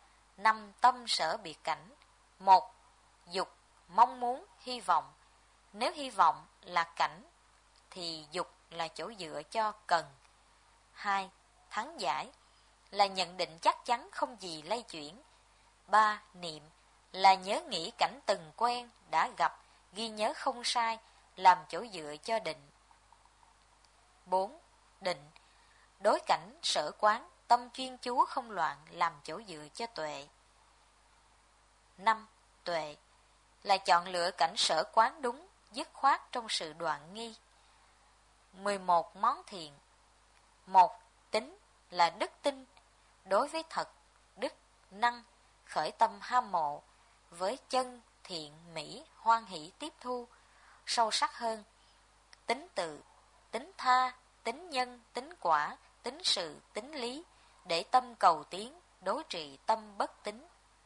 Năm tâm sở biệt cảnh. Một, dục, mong muốn, hy vọng. Nếu hy vọng là cảnh, thì dục là chỗ dựa cho cần. Hai, thắng giải, là nhận định chắc chắn không gì lay chuyển. Ba, niệm, là nhớ nghĩ cảnh từng quen, đã gặp, ghi nhớ không sai, làm chỗ dựa cho định. Bốn, định, đối cảnh sở quán, tâm chuyên chú không loạn, làm chỗ dựa cho tuệ. Năm, tuệ, là chọn lựa cảnh sở quán đúng, dứt khoát trong sự đoạn nghi. Mười một món thiện. Một, tính, là đức tin, đối với thật, đức, năng, khởi tâm ham mộ, với chân, thiện, mỹ, hoan hỷ tiếp thu, sâu sắc hơn. Tính tự, tính tha, tính nhân, tính quả, tính sự, tính lý, để tâm cầu tiến, đối trị tâm bất tín.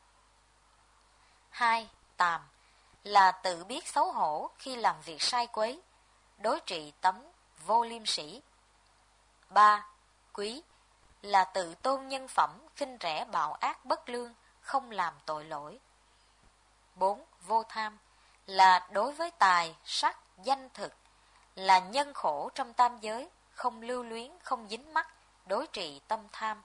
Hai, tàm, là tự biết xấu hổ khi làm việc sai quấy, đối trị tấm vô liêm sỉ. Ba, quý, là tự tôn nhân phẩm, khinh rẻ bạo ác bất lương, không làm tội lỗi. Bốn, vô tham, là đối với tài, sắc, danh thực, là nhân khổ trong tam giới, không lưu luyến, không dính mắc, đối trị tâm tham.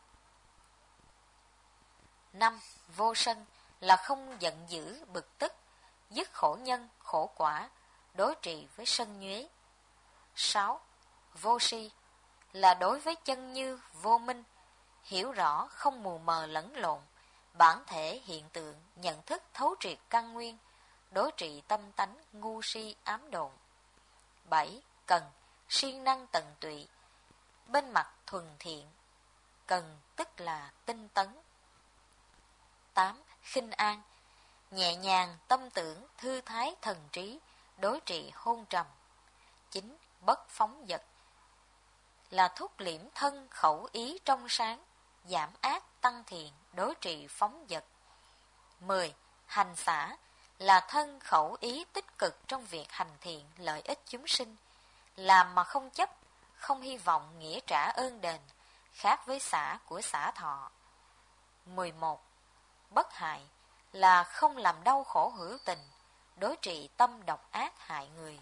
Năm, vô sân, là không giận dữ, bực tức, dứt khổ nhân, khổ quả, đối trị với sân nhuế. Sáu, vô si, là đối với chân như, vô minh, hiểu rõ, không mù mờ lẫn lộn, bản thể hiện tượng, nhận thức thấu triệt căn nguyên, đối trị tâm tánh, ngu si, ám độn. Bảy, cần, siêng năng tận tụy, bên mặt thuần thiện, cần tức là tinh tấn. Tám, khinh an, nhẹ nhàng, tâm tưởng, thư thái, thần trí, đối trị hôn trầm. Chín, bất phóng dật, là thúc liễm thân, khẩu, ý trong sáng, giảm ác, tăng thiện, đối trị phóng dật. Mười, hành xả, là thân, khẩu, ý tích cực trong việc hành thiện, lợi ích chúng sinh, làm mà không chấp, không hy vọng nghĩa trả ơn đền, khác với xả của xả thọ. Mười một, bất hại, là không làm đau khổ hữu tình, đối trị tâm độc ác hại người.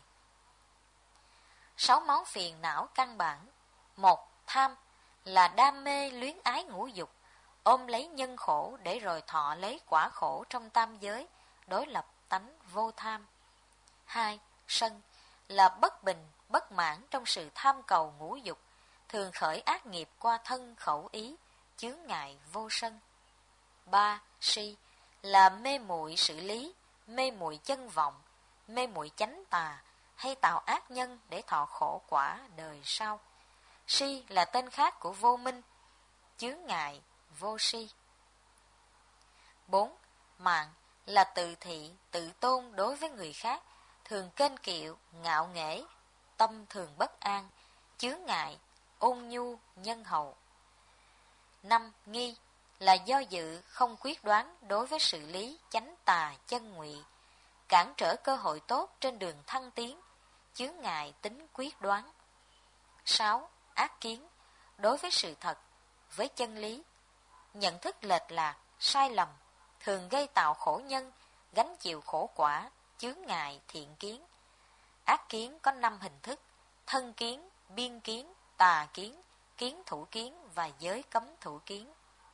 Sáu món phiền não căn bản. Một, tham, là đam mê luyến ái ngũ dục, ôm lấy nhân khổ để rồi thọ lấy quả khổ trong tam giới, đối lập tánh vô tham. Hai, sân, là bất bình, bất mãn trong sự tham cầu ngũ dục, thường khởi ác nghiệp qua thân khẩu ý, chướng ngại vô sân. Ba, si, là mê muội sự lý, mê muội chân vọng, mê muội chánh tà, hay tạo ác nhân để thọ khổ quả đời sau. Si là tên khác của vô minh, chướng ngại, vô si. Bốn, mạn, là tự thị, tự tôn đối với người khác, thường kênh kiệu, ngạo nghễ, tâm thường bất an, chướng ngại, ôn nhu, nhân hậu. Năm, nghi, là do dự, không quyết đoán đối với sự lý, chánh tà, chân ngụy, cản trở cơ hội tốt trên đường thăng tiến, chướng ngại tính quyết đoán. Sáu, ác kiến, đối với sự thật, với chân lý, nhận thức lệch lạc, sai lầm, thường gây tạo khổ nhân, gánh chịu khổ quả, chướng ngại thiện kiến. Ác kiến có năm hình thức: thân kiến, biên kiến, tà kiến, kiến thủ kiến và giới cấm thủ kiến.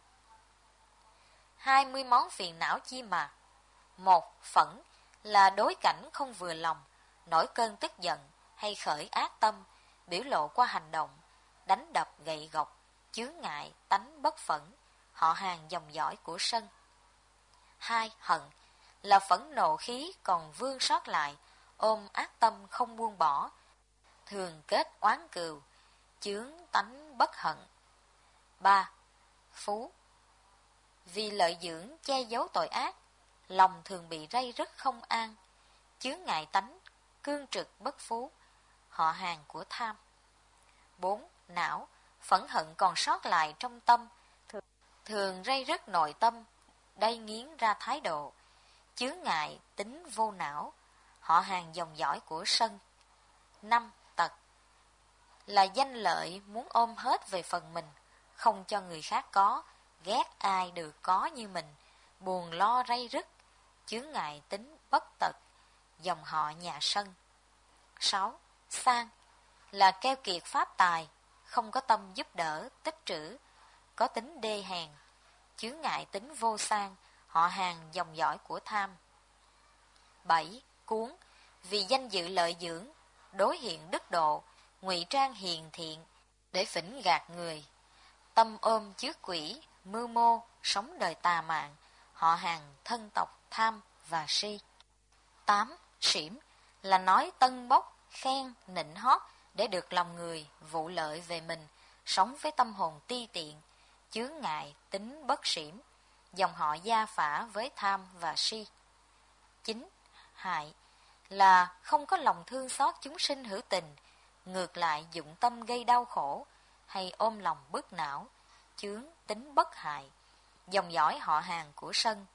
Hai mươi món phiền não chi mà. Một, phẫn, là đối cảnh không vừa lòng, nổi cơn tức giận hay khởi ác tâm, biểu lộ qua hành động, đánh đập gậy gộc, chướng ngại tánh bất phẫn, họ hàng dòng dõi của sân. Hai, hận, là phẫn nộ khí còn vương sót lại, ôm ác tâm không buông bỏ, thường kết oán cừu, chướng tánh bất hận. Ba, phú, vì lợi dưỡng che giấu tội ác, lòng thường bị ray rứt không an, chướng ngại tánh, cương trực bất phú, họ hàng của tham. Bốn, não, phẫn hận còn sót lại trong tâm, thường, thường ray rứt nội tâm, đay nghiến ra thái độ, chướng ngại tính vô não, họ hàng dòng dõi của sân. Năm, tật, là danh lợi muốn ôm hết về phần mình, không cho người khác có, ghét ai được có như mình, buồn lo ray rứt, chướng ngại tính bất tật, dòng họ nhà Sân. sáu. Sang là keo kiệt pháp tài, không có tâm giúp đỡ, tích trữ, có tính đê hèn, chướng ngại tính vô sang, họ hàng dòng dõi của tham. bảy. Cuốn, vì danh dự lợi dưỡng, đối hiện đức độ, ngụy trang hiền thiện, để phỉnh gạt người. Tâm ôm chứa quỷ, mưu mô, sống đời tà mạng, họ hàng thân tộc tham và si. tám. Xỉm là nói tân bốc, khen, nịnh hót để được lòng người, vụ lợi về mình, sống với tâm hồn ti tiện, chướng ngại tính bất xỉm, dòng họ gia phả với tham và si. chín. Hại là không có lòng thương xót chúng sinh hữu tình, ngược lại dụng tâm gây đau khổ, hay ôm lòng bức não, chướng tính bất hại, dòng dõi họ hàng của Sân.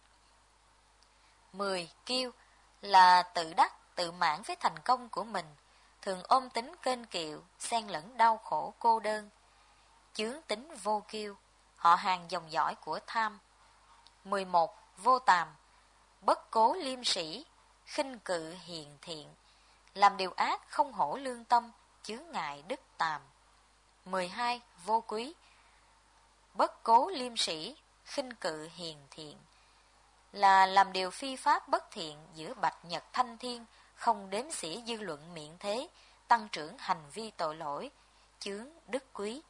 mười. Kiêu là tự đắc, tự mãn với thành công của mình, thường ôm tính kênh kiệu, xen lẫn đau khổ cô đơn, chướng tính vô kiêu, họ hàng dòng dõi của tham. mười một. Vô tàm, bất cố liêm sĩ, khinh cự hiền thiện, làm điều ác không hổ lương tâm, chướng ngại đức tàm. mười hai. Vô quý, bất cố liêm sĩ, khinh cự hiền thiện, là làm điều phi pháp bất thiện giữa bạch nhật thanh thiên, không đếm xỉa dư luận miệng thế, tăng trưởng hành vi tội lỗi, chướng đức quý.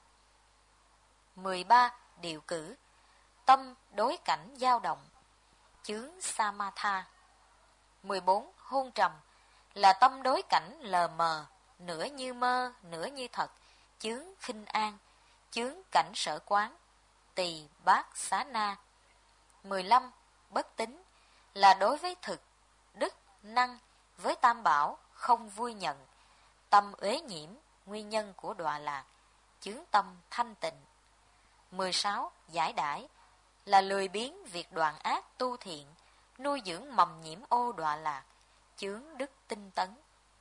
mười ba. Điều cử, tâm đối cảnh dao động, chướng samatha. mười bốn. Hôn trầm là tâm đối cảnh lờ mờ, nửa như mơ, nửa như thật, chướng khinh an, chướng cảnh sở quán, tỳ bát xá na. mười lăm. Bất tín là đối với thực, đức, năng, với tam bảo không vui nhận, tâm uế nhiễm, nguyên nhân của đọa lạc, chướng tâm thanh tịnh. mười sáu. Giải đãi là lười biếng việc đoạn ác tu thiện, nuôi dưỡng mầm nhiễm ô đọa lạc, chướng đức tinh tấn.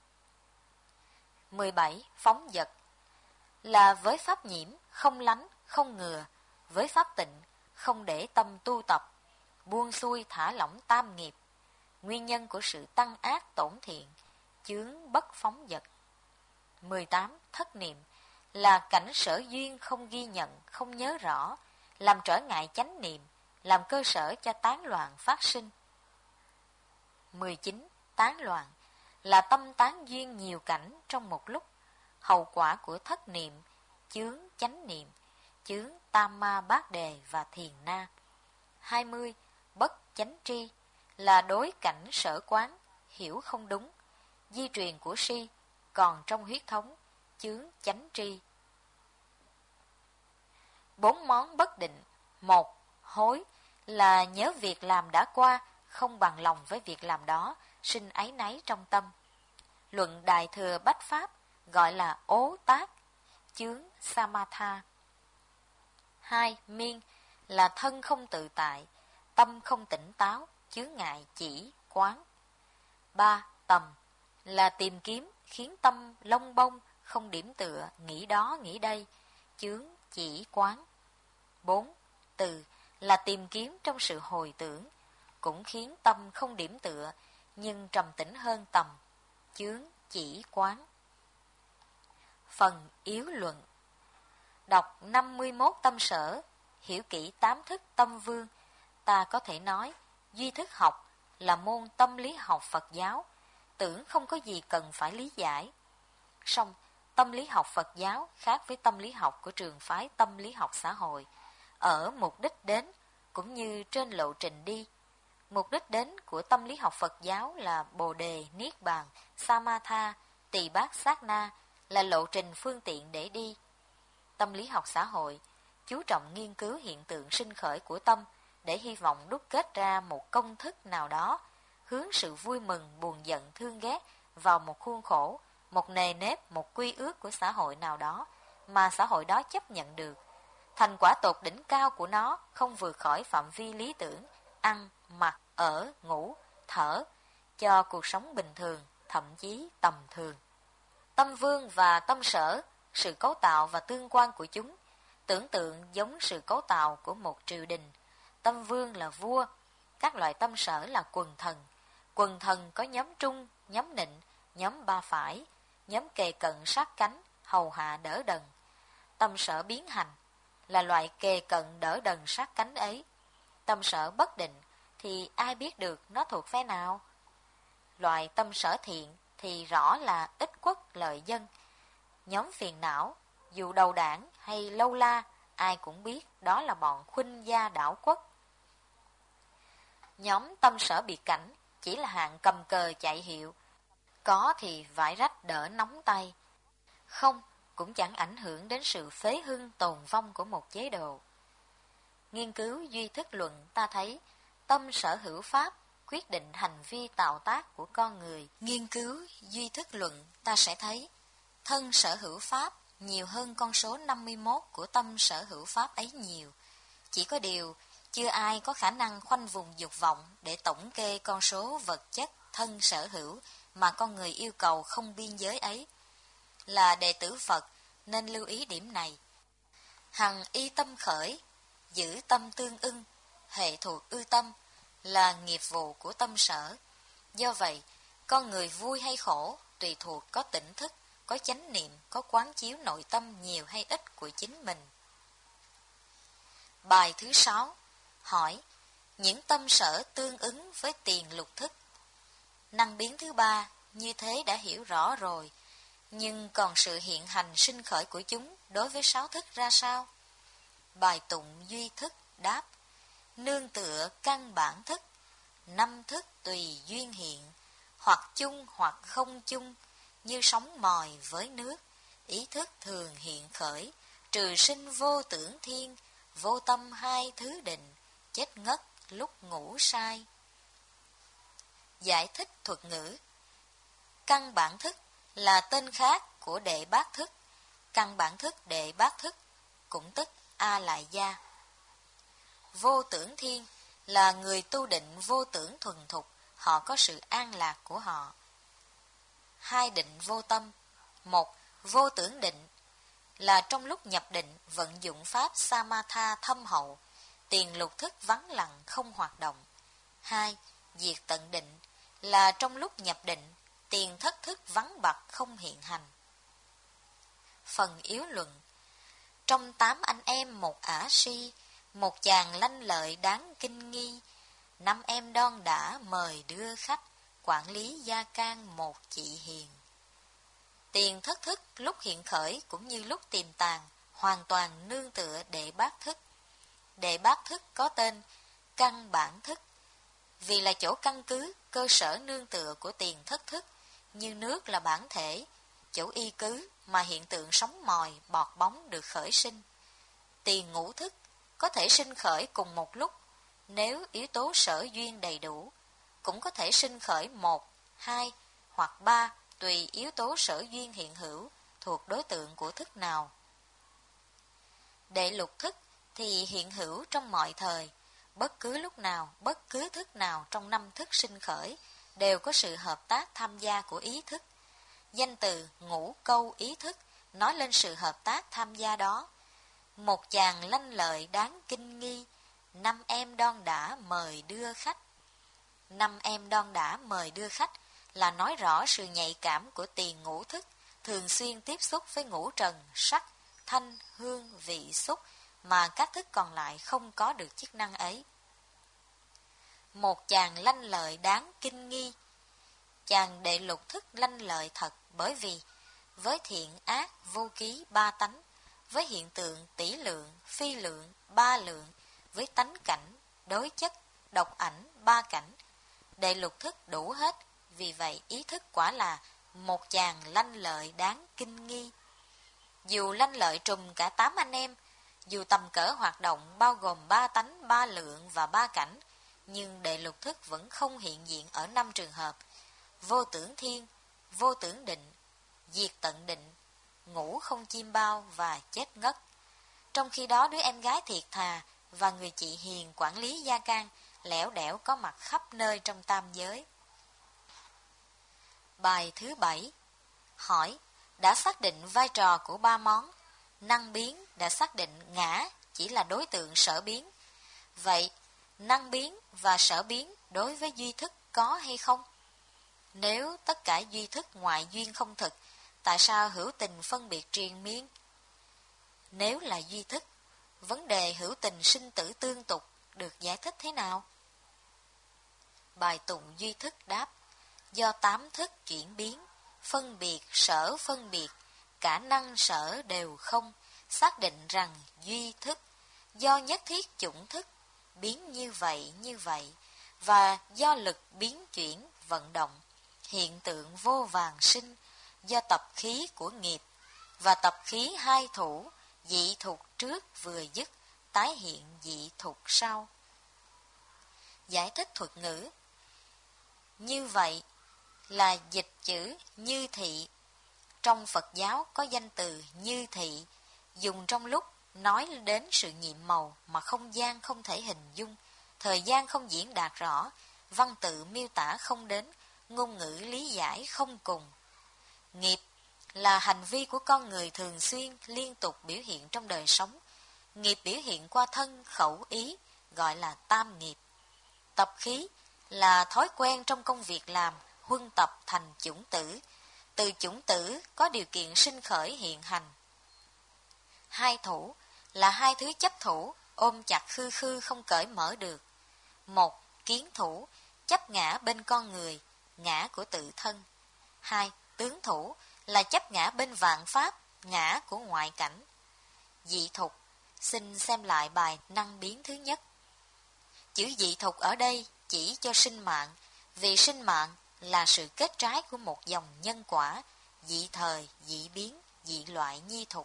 mười bảy. Phóng dật là với pháp nhiễm, không lánh, không ngừa, với pháp tịnh, không để tâm tu tập, buông xuôi thả lỏng tam nghiệp, nguyên nhân của sự tăng ác tổn thiện, chướng bất phóng dật. mười tám. Thất niệm là cảnh sở duyên không ghi nhận, không nhớ rõ, làm trở ngại chánh niệm, làm cơ sở cho tán loạn phát sinh. mười chín. Tán loạn là tâm tán duyên nhiều cảnh trong một lúc, hậu quả của thất niệm, chướng chánh niệm, chướng tam ma bát đề và thiền na. hai mươi. Bất chánh tri là đối cảnh sở quán, hiểu không đúng, di truyền của si, còn trong huyết thống, chướng chánh tri. Bốn món bất định. Một. Hối là nhớ việc làm đã qua, không bằng lòng với việc làm đó, sinh áy náy trong tâm. Luận Đại Thừa Bách Pháp gọi là ố tác, chướng samatha. Hai. Miên là thân không tự tại, tâm không tỉnh táo, chướng ngại chỉ, quán. Ba. Tầm là tìm kiếm, khiến tâm lông bông, không điểm tựa, nghĩ đó nghĩ đây, chướng chỉ quán. Bốn. Từ là tìm kiếm trong sự hồi tưởng, cũng khiến tâm không điểm tựa, nhưng trầm tĩnh hơn tầm, chướng chỉ quán. Phần yếu luận. Đọc năm mươi mốt tâm sở, hiểu kỹ tám thức tâm vương, ta có thể nói, duy thức học là môn tâm lý học Phật giáo, tưởng không có gì cần phải lý giải. Song, tâm lý học Phật giáo khác với tâm lý học của trường phái tâm lý học xã hội, ở mục đích đến cũng như trên lộ trình đi. Mục đích đến của tâm lý học Phật giáo là Bồ Đề, Niết Bàn, Samatha, Tỳ Bát Sát Na, là lộ trình phương tiện để đi. Tâm lý học xã hội chú trọng nghiên cứu hiện tượng sinh khởi của tâm để hy vọng đúc kết ra một công thức nào đó, hướng sự vui mừng, buồn giận, thương ghét vào một khuôn khổ, một nề nếp, một quy ước của xã hội nào đó mà xã hội đó chấp nhận được. Thành quả tột đỉnh cao của nó không vượt khỏi phạm vi lý tưởng, ăn, mặc, ở, ngủ, thở, cho cuộc sống bình thường, thậm chí tầm thường. Tâm vương và tâm sở, sự cấu tạo và tương quan của chúng, tưởng tượng giống sự cấu tạo của một triều đình. Tâm vương là vua, các loại tâm sở là quần thần. Quần thần có nhóm trung, nhóm nịnh, nhóm ba phải, nhóm kề cận sát cánh, hầu hạ đỡ đần. Tâm sở biến hành là loại kề cận đỡ đần sát cánh ấy. Tâm sở bất định thì ai biết được nó thuộc phe nào? Loại tâm sở thiện thì rõ là ích quốc lợi dân. Nhóm phiền não, dù đầu đảng hay lâu la, ai cũng biết đó là bọn khuynh gia đảo quốc. Nhóm tâm sở biệt cảnh chỉ là hạng cầm cờ chạy hiệu, có thì vải rách đỡ nóng tay, không cũng chẳng ảnh hưởng đến sự phế hưng tồn vong của một chế độ. Nghiên cứu duy thức luận ta thấy tâm sở hữu pháp quyết định hành vi tạo tác của con người. Nghiên cứu duy thức luận ta sẽ thấy thân sở hữu pháp nhiều hơn con số năm mươi mốt của tâm sở hữu pháp ấy nhiều. Chỉ có điều chưa ai có khả năng khoanh vùng dục vọng để tổng kê con số vật chất thân sở hữu mà con người yêu cầu không biên giới ấy. Là đệ tử Phật nên lưu ý điểm này. Hằng y tâm khởi, giữ tâm tương ưng, hệ thuộc ư tâm là nghiệp vụ của tâm sở. Do vậy, con người vui hay khổ tùy thuộc có tỉnh thức, có chánh niệm, có quán chiếu nội tâm nhiều hay ít của chính mình. Bài thứ sáu hỏi những tâm sở tương ứng với tiền lục thức. Năng biến thứ ba như thế đã hiểu rõ rồi, nhưng còn sự hiện hành sinh khởi của chúng đối với sáu thức ra sao? Bài tụng duy thức đáp nương tựa căn bản thức, năm thức tùy duyên hiện, hoặc chung hoặc không chung, như sóng mòi với nước, ý thức thường hiện khởi, trừ sinh vô tưởng thiên, vô tâm hai thứ định, chết ngất lúc ngủ sai. Giải thích thuật ngữ. Căn bản thức là tên khác của đệ bát thức. Căn bản thức đệ bát thức cũng tức A Lại Gia. Vô tưởng thiên là người tu định vô tưởng thuần thục, họ có sự an lạc của họ. Hai định vô tâm. Một, vô tưởng định là trong lúc nhập định vận dụng pháp Samatha thâm hậu, tiền lục thức vắng lặng không hoạt động. Hai, diệt tận định là trong lúc nhập định tiền thất thức vắng bặt không hiện hành. Phần yếu luận. Trong tám anh em một ả si, một chàng lanh lợi đáng kinh nghi, năm em đon đã mời đưa khách, quản lý gia can một chị hiền. Tiền thất thức lúc hiện khởi cũng như lúc tiềm tàng, hoàn toàn nương tựa đệ bát thức. Đệ bát thức có tên căn bản thức, vì là chỗ căn cứ, cơ sở nương tựa của tiền thất thức, như nước là bản thể, chỗ y cứ mà hiện tượng sóng mòi, bọt bóng được khởi sinh. Tiền ngũ thức có thể sinh khởi cùng một lúc, nếu yếu tố sở duyên đầy đủ, cũng có thể sinh khởi một, hai hoặc ba, tùy yếu tố sở duyên hiện hữu, thuộc đối tượng của thức nào. Đệ lục thức thì hiện hữu trong mọi thời, bất cứ lúc nào, bất cứ thức nào trong năm thức sinh khởi, đều có sự hợp tác tham gia của ý thức. Danh từ ngũ câu ý thức nói lên sự hợp tác tham gia đó. Một chàng lanh lợi đáng kinh nghi, năm em đon đã mời đưa khách. Năm em đon đã mời đưa khách là nói rõ sự nhạy cảm của tiền ngũ thức, thường xuyên tiếp xúc với ngũ trần, sắc, thanh, hương, vị, xúc, mà các thức còn lại không có được chức năng ấy. Một chàng lanh lợi đáng kinh nghi. Chàng đệ lục thức lanh lợi thật, bởi vì với thiện ác vô ký ba tánh, với hiện tượng tỷ lượng, phi lượng, ba lượng, với tánh cảnh, đối chất, độc ảnh, ba cảnh, đệ lục thức đủ hết. Vì vậy ý thức quả là một chàng lanh lợi đáng kinh nghi. Dù lanh lợi trùm cả tám anh em, dù tầm cỡ hoạt động bao gồm ba tánh, ba lượng và ba cảnh, nhưng đệ lục thức vẫn không hiện diện ở năm trường hợp: vô tưởng thiên, vô tưởng định, diệt tận định, ngủ không chim bao và chết ngất. Trong khi đó đứa em gái thiệt thà và người chị hiền quản lý gia can lẻo đẻo có mặt khắp nơi trong tam giới. Bài thứ bảy hỏi đã xác định vai trò của ba món. Năng biến đã xác định ngã chỉ là đối tượng sở biến. Vậy năng biến và sở biến đối với duy thức có hay không? Nếu tất cả duy thức ngoại duyên không thực, tại sao hữu tình phân biệt triền miên? Nếu là duy thức, vấn đề hữu tình sinh tử tương tục được giải thích thế nào? Bài tụng duy thức đáp: do tám thức chuyển biến, phân biệt sở phân biệt, cả năng sở đều không, xác định rằng duy thức, do nhất thiết chủng thức, biến như vậy như vậy, và do lực biến chuyển, vận động, hiện tượng vô vàn sinh, do tập khí của nghiệp, và tập khí hai thủ, dị thục trước vừa dứt, tái hiện dị thục sau. Giải thích thuật ngữ: như vậy là dịch chữ như thị. Trong Phật giáo có danh từ như thị, dùng trong lúc nói đến sự nhiệm màu mà không gian không thể hình dung, thời gian không diễn đạt rõ, văn tự miêu tả không đến, ngôn ngữ lý giải không cùng. Nghiệp là hành vi của con người thường xuyên, liên tục biểu hiện trong đời sống. Nghiệp biểu hiện qua thân, khẩu, ý, gọi là tam nghiệp. Tập khí là thói quen trong công việc làm, huân tập thành chủng tử. Từ chủng tử có điều kiện sinh khởi hiện hành. Hai thủ là hai thứ chấp thủ, ôm chặt khư khư không cởi mở được. Một, kiến thủ, chấp ngã bên con người, ngã của tự thân. Hai, tướng thủ là chấp ngã bên vạn pháp, ngã của ngoại cảnh. Dị thục, xin xem lại bài năng biến thứ nhất. Chữ dị thục ở đây chỉ cho sinh mạng, vì sinh mạng là sự kết trái của một dòng nhân quả, dị thời, dị biến, dị loại nhi thục.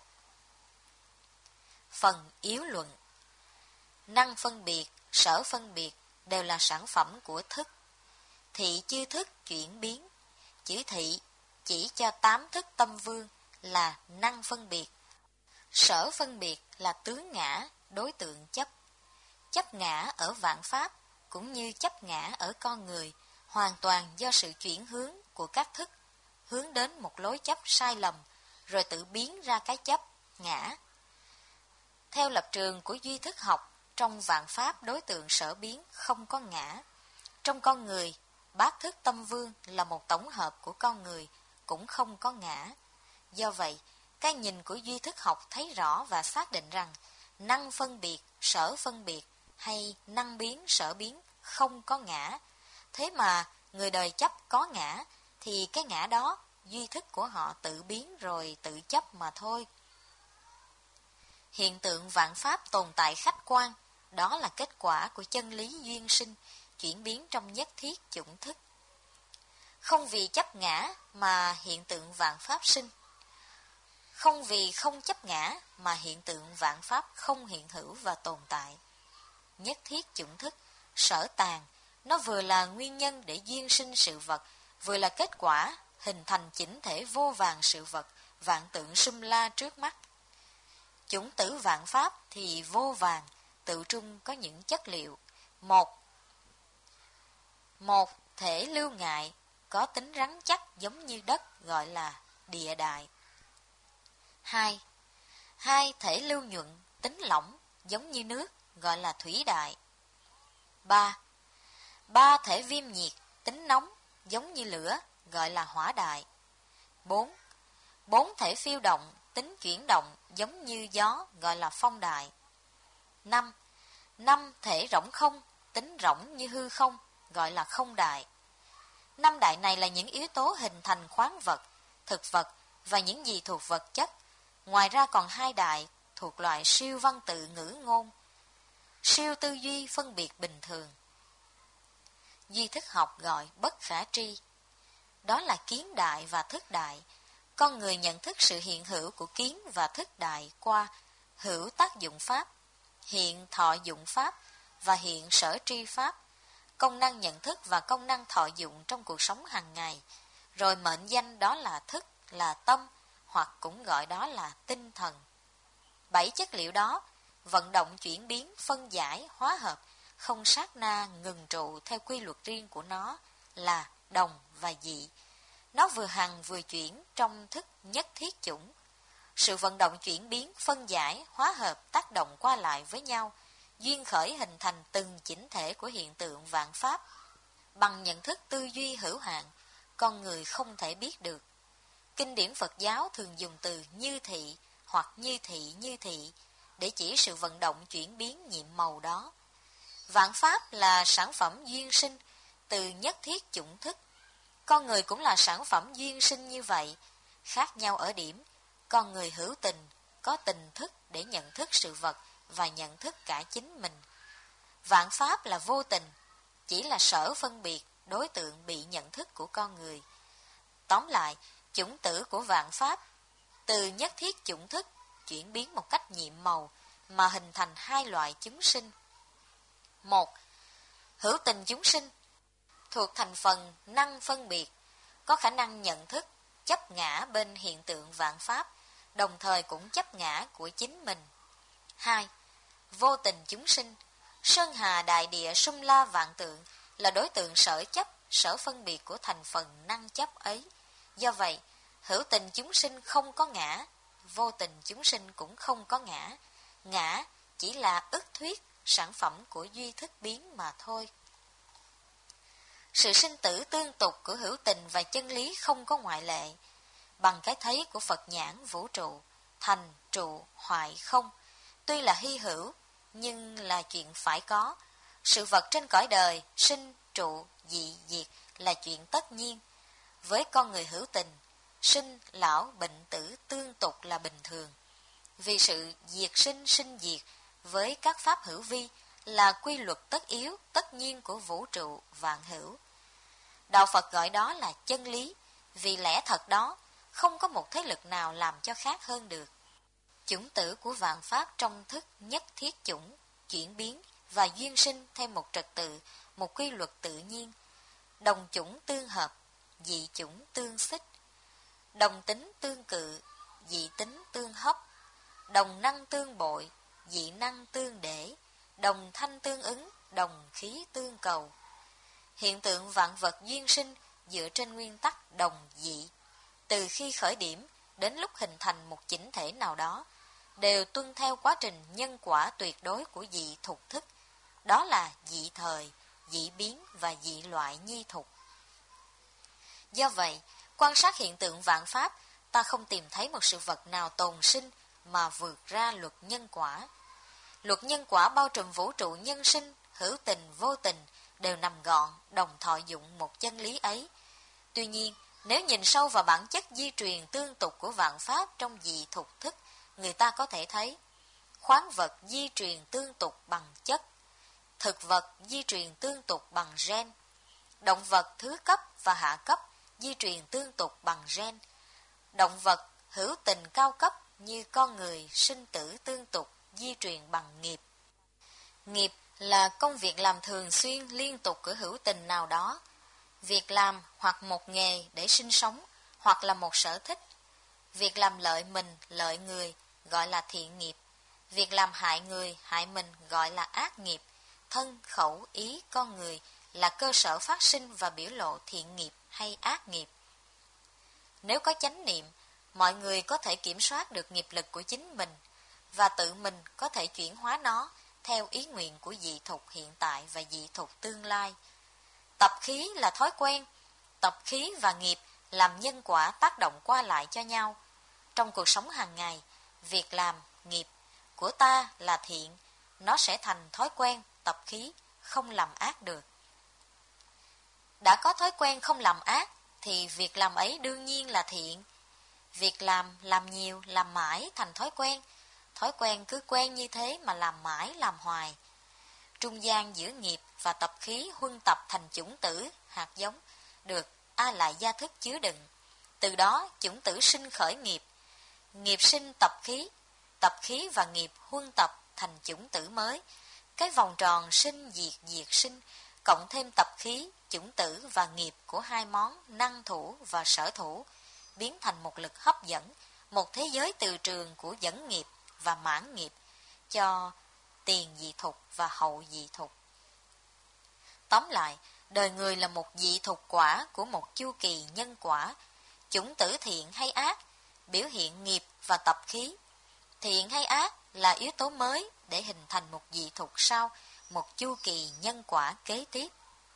Phần yếu luận: năng phân biệt, sở phân biệt đều là sản phẩm của thức. Thị chư thức chuyển biến. Chữ thị chỉ cho tám thức tâm vương là năng phân biệt. Sở phân biệt là tướng ngã, đối tượng chấp. Chấp ngã ở vạn pháp cũng như chấp ngã ở con người, hoàn toàn do sự chuyển hướng của các thức, hướng đến một lối chấp sai lầm, rồi tự biến ra cái chấp, ngã. Theo lập trường của duy thức học, trong vạn pháp đối tượng sở biến không có ngã. Trong con người, bát thức tâm vương là một tổng hợp của con người, cũng không có ngã. Do vậy, cái nhìn của duy thức học thấy rõ và xác định rằng năng phân biệt, sở phân biệt hay năng biến, sở biến không có ngã. Thế mà người đời chấp có ngã, thì cái ngã đó duy thức của họ tự biến rồi tự chấp mà thôi. Hiện tượng vạn pháp tồn tại khách quan, đó là kết quả của chân lý duyên sinh, chuyển biến trong nhất thiết chủng thức. Không vì chấp ngã mà hiện tượng vạn pháp sinh. Không vì không chấp ngã mà hiện tượng vạn pháp không hiện hữu và tồn tại. Nhất thiết chủng thức, sở tàng, nó vừa là nguyên nhân để duyên sinh sự vật, vừa là kết quả hình thành chỉnh thể vô vàn sự vật, vạn tượng sum la trước mắt. Chủng tử vạn pháp thì vô vàn, tự trung có những chất liệu. Một, một thể lưu ngại, có tính rắn chắc giống như đất, gọi là địa đại. Hai, hai thể lưu nhuận, tính lỏng giống như nước, gọi là thủy đại. Ba, ba thể viêm nhiệt, tính nóng giống như lửa, gọi là hỏa đại. Bốn, bốn thể phiêu động, tính chuyển động giống như gió, gọi là phong đại. Năm, năm thể rỗng không, tính rỗng như hư không, gọi là không đại. Năm đại này là những yếu tố hình thành khoáng vật, thực vật và những gì thuộc vật chất. Ngoài ra còn hai đại thuộc loại siêu văn tự ngữ ngôn, siêu tư duy phân biệt bình thường. Duy thức học gọi bất khả tri. Đó là kiến đại và thức đại. Con người nhận thức sự hiện hữu của kiến và thức đại qua hữu tác dụng pháp, hiện thọ dụng pháp và hiện sở tri pháp, công năng nhận thức và công năng thọ dụng trong cuộc sống hàng ngày, rồi mệnh danh đó là thức, là tâm, hoặc cũng gọi đó là tinh thần. Bảy chất liệu đó vận động chuyển biến, phân giải, hóa hợp, không sát na ngừng trụ theo quy luật riêng của nó là đồng và dị. Nó vừa hằng vừa chuyển trong thức nhất thiết chủng. Sự vận động chuyển biến, phân giải, hóa hợp, tác động qua lại với nhau, duyên khởi hình thành từng chỉnh thể của hiện tượng vạn pháp. Bằng nhận thức tư duy hữu hạn, con người không thể biết được. Kinh điển Phật giáo thường dùng từ như thị hoặc như thị như thị để chỉ sự vận động chuyển biến nhiệm màu đó. Vạn pháp là sản phẩm duyên sinh từ nhất thiết chủng thức. Con người cũng là sản phẩm duyên sinh như vậy, khác nhau ở điểm con người hữu tình, có tình thức để nhận thức sự vật và nhận thức cả chính mình. Vạn pháp là vô tình, chỉ là sở phân biệt đối tượng bị nhận thức của con người. Tóm lại, chủng tử của vạn pháp từ nhất thiết chủng thức chuyển biến một cách nhiệm màu mà hình thành hai loại chúng sinh. Một, hữu tình chúng sinh thuộc thành phần năng phân biệt, có khả năng nhận thức, chấp ngã bên hiện tượng vạn pháp, đồng thời cũng chấp ngã của chính mình. Hai, vô tình chúng sinh, sơn hà đại địa sum la vạn tượng là đối tượng sở chấp, sở phân biệt của thành phần năng chấp ấy. Do vậy, hữu tình chúng sinh không có ngã, vô tình chúng sinh cũng không có ngã. Ngã chỉ là ức thuyết, sản phẩm của duy thức biến mà thôi. Sự sinh tử tương tục của hữu tình và chân lý không có ngoại lệ. Bằng cái thấy của Phật nhãn vũ trụ, thành, trụ, hoại, không, tuy là hy hữu, nhưng là chuyện phải có. Sự vật trên cõi đời, sinh, trụ, dị, diệt là chuyện tất nhiên. Với con người hữu tình, sinh, lão, bệnh tử tương tục là bình thường. Vì sự diệt sinh, sinh diệt với các pháp hữu vi là quy luật tất yếu, tất nhiên của vũ trụ vạn hữu. Đạo Phật gọi đó là chân lý, vì lẽ thật đó không có một thế lực nào làm cho khác hơn được. Chủng tử của vạn pháp trong thức nhất thiết chủng, chuyển biến và duyên sinh theo một trật tự, một quy luật tự nhiên. Đồng chủng tương hợp, dị chủng tương xích. Đồng tính tương cự, dị tính tương hấp. Đồng năng tương bội, dị năng tương để. Đồng thanh tương ứng, đồng khí tương cầu. Hiện tượng vạn vật duyên sinh dựa trên nguyên tắc đồng dị. Từ khi khởi điểm đến lúc hình thành một chỉnh thể nào đó, đều tuân theo quá trình nhân quả tuyệt đối của dị thục thức. Đó là dị thời, dị biến và dị loại nhi thục. Do vậy, quan sát hiện tượng vạn pháp, ta không tìm thấy một sự vật nào tồn sinh mà vượt ra luật nhân quả. Luật nhân quả bao trùm vũ trụ nhân sinh, hữu tình, vô tình, đều nằm gọn, đồng thọ dụng một chân lý ấy. Tuy nhiên, nếu nhìn sâu vào bản chất di truyền tương tục của vạn pháp trong dị thục thức, người ta có thể thấy khoáng vật di truyền tương tục bằng chất, thực vật di truyền tương tục bằng gen, động vật thứ cấp và hạ cấp di truyền tương tục bằng gen, động vật hữu tình cao cấp như con người sinh tử tương tục di truyền bằng nghiệp. Nghiệp là công việc làm thường xuyên liên tục của hữu tình nào đó, việc làm hoặc một nghề để sinh sống, hoặc là một sở thích. Việc làm lợi mình, lợi người gọi là thiện nghiệp. Việc làm hại người, hại mình gọi là ác nghiệp. Thân, khẩu, ý con người là cơ sở phát sinh và biểu lộ thiện nghiệp hay ác nghiệp. Nếu có chánh niệm, mọi người có thể kiểm soát được nghiệp lực của chính mình và tự mình có thể chuyển hóa nó theo ý nguyện của dị thục hiện tại và dị thục tương lai. Tập khí là thói quen, tập khí và nghiệp làm nhân quả tác động qua lại cho nhau. Trong cuộc sống hàng ngày, việc làm, nghiệp của ta là thiện, nó sẽ thành thói quen, tập khí, không làm ác được. Đã có thói quen không làm ác, thì việc làm ấy đương nhiên là thiện. Việc làm, làm nhiều, làm mãi thành thói quen. Thói quen cứ quen như thế mà làm mãi, làm hoài. Trung gian giữa nghiệp và tập khí huân tập thành chủng tử, hạt giống, được A Lại Gia thức chứa đựng. Từ đó chủng tử sinh khởi nghiệp. Nghiệp sinh tập khí, tập khí và nghiệp huân tập thành chủng tử mới. Cái vòng tròn sinh diệt diệt sinh, cộng thêm tập khí, chủng tử và nghiệp của hai món năng thủ và sở thủ, biến thành một lực hấp dẫn, một thế giới từ trường của dẫn nghiệp và mãn nghiệp, cho tiền dị thục và hậu dị thục. Tóm lại, đời người là một dị thục quả của một chu kỳ nhân quả. Chủng tử thiện hay ác biểu hiện nghiệp và tập khí. Thiện hay ác là yếu tố mới để hình thành một dị thục sau, một chu kỳ nhân quả kế tiếp.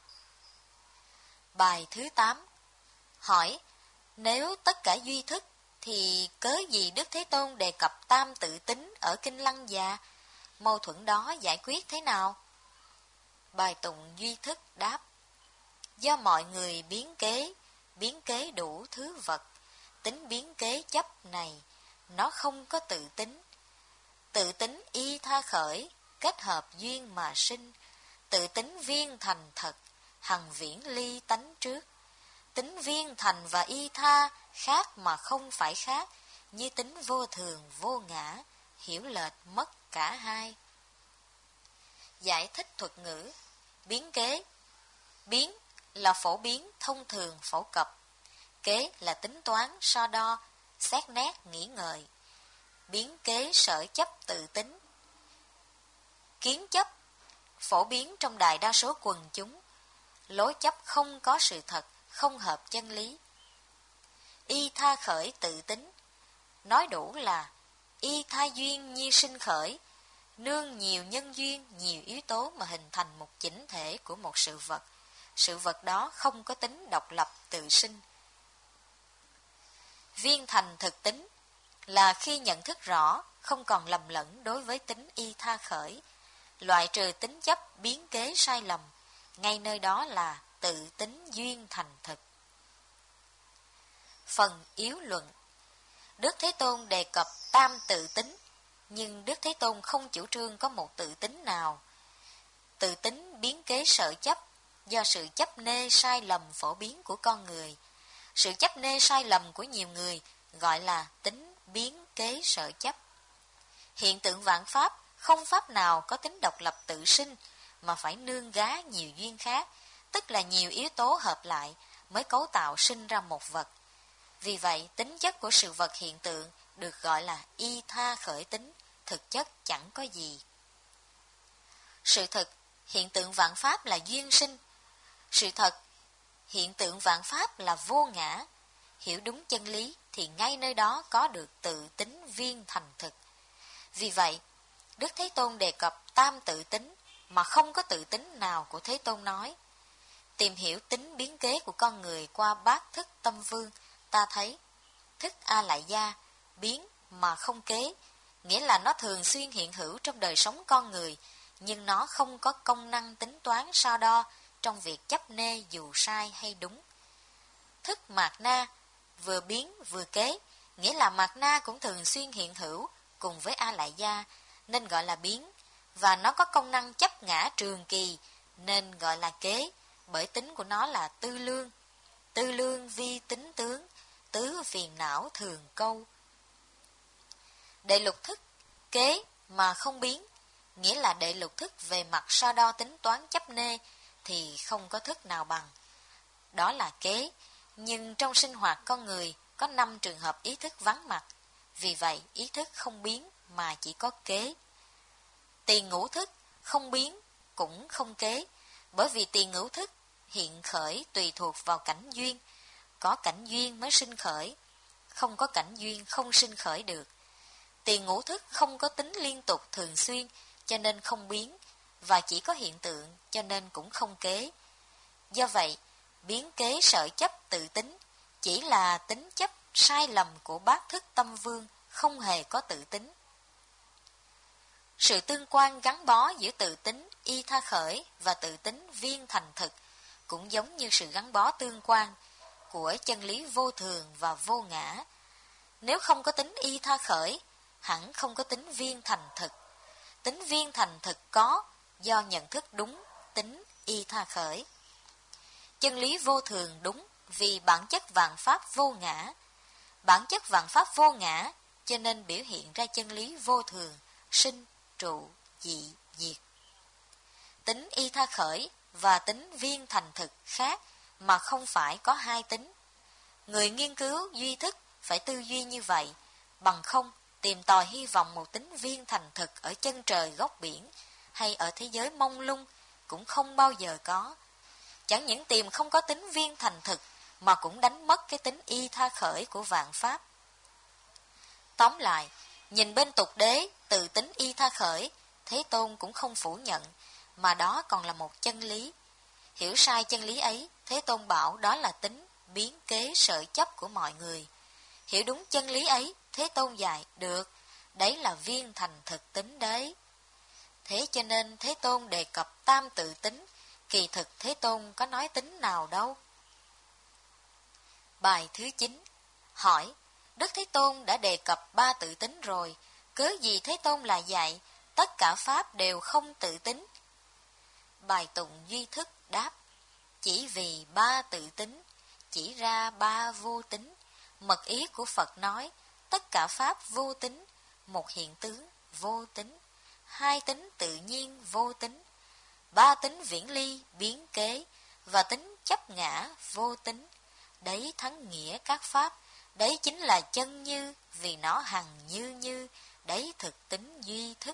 Bài thứ tám. Hỏi, nếu tất cả duy thức, thì cớ gì Đức Thế Tôn đề cập tam tự tính ở Kinh Lăng Già? Mâu thuẫn đó giải quyết thế nào? Bài tụng duy thức đáp, do mọi người biến kế, biến kế đủ thứ vật, tính biến kế chấp này, nó không có tự tính. Tự tính y tha khởi, kết hợp duyên mà sinh, tự tính viên thành thật, hằng viễn ly tánh trước. Tính viên thành và y tha khác mà không phải khác, như tính vô thường vô ngã, hiểu lệch mất cả hai. Giải thích thuật ngữ. Biến kế. Biến là phổ biến thông thường phổ cập. Kế là tính toán so đo, xét nét nghĩ ngợi. Biến kế sở chấp tự tính. Kiến chấp phổ biến trong đại đa số quần chúng. Lối chấp không có sự thật, không hợp chân lý. Y tha khởi tự tính. Nói đủ là y tha duyên nhi sinh khởi, nương nhiều nhân duyên, nhiều yếu tố mà hình thành một chỉnh thể của một sự vật. Sự vật đó không có tính độc lập tự sinh. Viên thành thực tính là khi nhận thức rõ, không còn lầm lẫn đối với tính y tha khởi, loại trừ tính chấp biến kế sai lầm, ngay nơi đó là tự tính duyên thành thực. Phần yếu luận. Đức Thế Tôn đề cập tam tự tính, nhưng Đức Thế Tôn không chủ trương có một tự tính nào. Tự tính biến kế sở chấp, do sự chấp nê sai lầm phổ biến của con người. Sự chấp nê sai lầm của nhiều người gọi là tính biến kế sở chấp. Hiện tượng vạn pháp, không pháp nào có tính độc lập tự sinh, mà phải nương gá nhiều duyên khác, tức là nhiều yếu tố hợp lại mới cấu tạo sinh ra một vật. Vì vậy, tính chất của sự vật hiện tượng được gọi là y tha khởi tính, thực chất chẳng có gì. Sự thật, hiện tượng vạn pháp là duyên sinh. Sự thật, hiện tượng vạn pháp là vô ngã. Hiểu đúng chân lý thì ngay nơi đó có được tự tính viên thành thực. Vì vậy, Đức Thế Tôn đề cập tam tự tính mà không có tự tính nào của Thế Tôn nói. Tìm hiểu tính biến kế của con người qua bát thức tâm vương, ta thấy thức A Lại Gia biến mà không kế, nghĩa là nó thường xuyên hiện hữu trong đời sống con người, nhưng nó không có công năng tính toán so đo trong việc chấp nê dù sai hay đúng. Thức Mạt Na vừa biến vừa kế, nghĩa là Mạt Na cũng thường xuyên hiện hữu cùng với A Lại Gia, nên gọi là biến, và nó có công năng chấp ngã trường kỳ, nên gọi là kế, bởi tính của nó là tư lương. Tư lương vi tính tướng, tứ phiền não thường câu. Đệ lục thức kế mà không biến, nghĩa là đệ lục thức về mặt so đo tính toán chấp nê thì không có thức nào bằng. Đó là kế, nhưng trong sinh hoạt con người có năm trường hợp ý thức vắng mặt, vì vậy ý thức không biến mà chỉ có kế. Tiền ngũ thức không biến cũng không kế, bởi vì tiền ngũ thức hiện khởi tùy thuộc vào cảnh duyên, có cảnh duyên mới sinh khởi, không có cảnh duyên không sinh khởi được. Tiền ngũ thức không có tính liên tục thường xuyên, cho nên không biến, và chỉ có hiện tượng, cho nên cũng không kế. Do vậy, biến kế sở chấp tự tính chỉ là tính chấp sai lầm của bát thức tâm vương, không hề có tự tính. Sự tương quan gắn bó giữa tự tính y tha khởi và tự tính viên thành thực cũng giống như sự gắn bó tương quan của chân lý vô thường và vô ngã. Nếu không có tính y tha khởi, hẳn không có tính viên thành thực. Tính viên thành thực có do nhận thức đúng tính y tha khởi. Chân lý vô thường đúng vì bản chất vạn pháp vô ngã. Bản chất vạn pháp vô ngã cho nên biểu hiện ra chân lý vô thường, sinh, trụ, dị, diệt. Tính y tha khởi và tính viên thành thực khác mà không phải có hai tính. Người nghiên cứu duy thức phải tư duy như vậy, bằng không tìm tòi hy vọng một tính viên thành thực ở chân trời góc biển hay ở thế giới mông lung cũng không bao giờ có. Chẳng những tìm không có tính viên thành thực mà cũng đánh mất cái tính y tha khởi của vạn pháp. Tóm lại, nhìn bên tục đế tự tính y tha khởi, Thế Tôn cũng không phủ nhận, mà đó còn là một chân lý. Hiểu sai chân lý ấy, Thế Tôn bảo đó là tính biến kế sở chấp của mọi người. Hiểu đúng chân lý ấy, Thế Tôn dạy, được, đấy là viên thành thực tính đấy. Thế cho nên Thế Tôn đề cập tam tự tính, kỳ thực Thế Tôn có nói tính nào đâu. Bài thứ chín. Hỏi, Đức Thế Tôn đã đề cập ba tự tính rồi, cớ gì Thế Tôn lại dạy, tất cả Pháp đều không tự tính? Bài tụng duy thức đáp, chỉ vì ba tự tính, chỉ ra ba vô tính. Mật ý của Phật nói, tất cả Pháp vô tính, một hiện tướng vô tính, hai tính tự nhiên vô tính, ba tính viễn ly biến kế, và tính chấp ngã vô tính. Đấy thắng nghĩa các Pháp, đấy chính là chân như, vì nó hằng như như, đấy thực tính duy thức.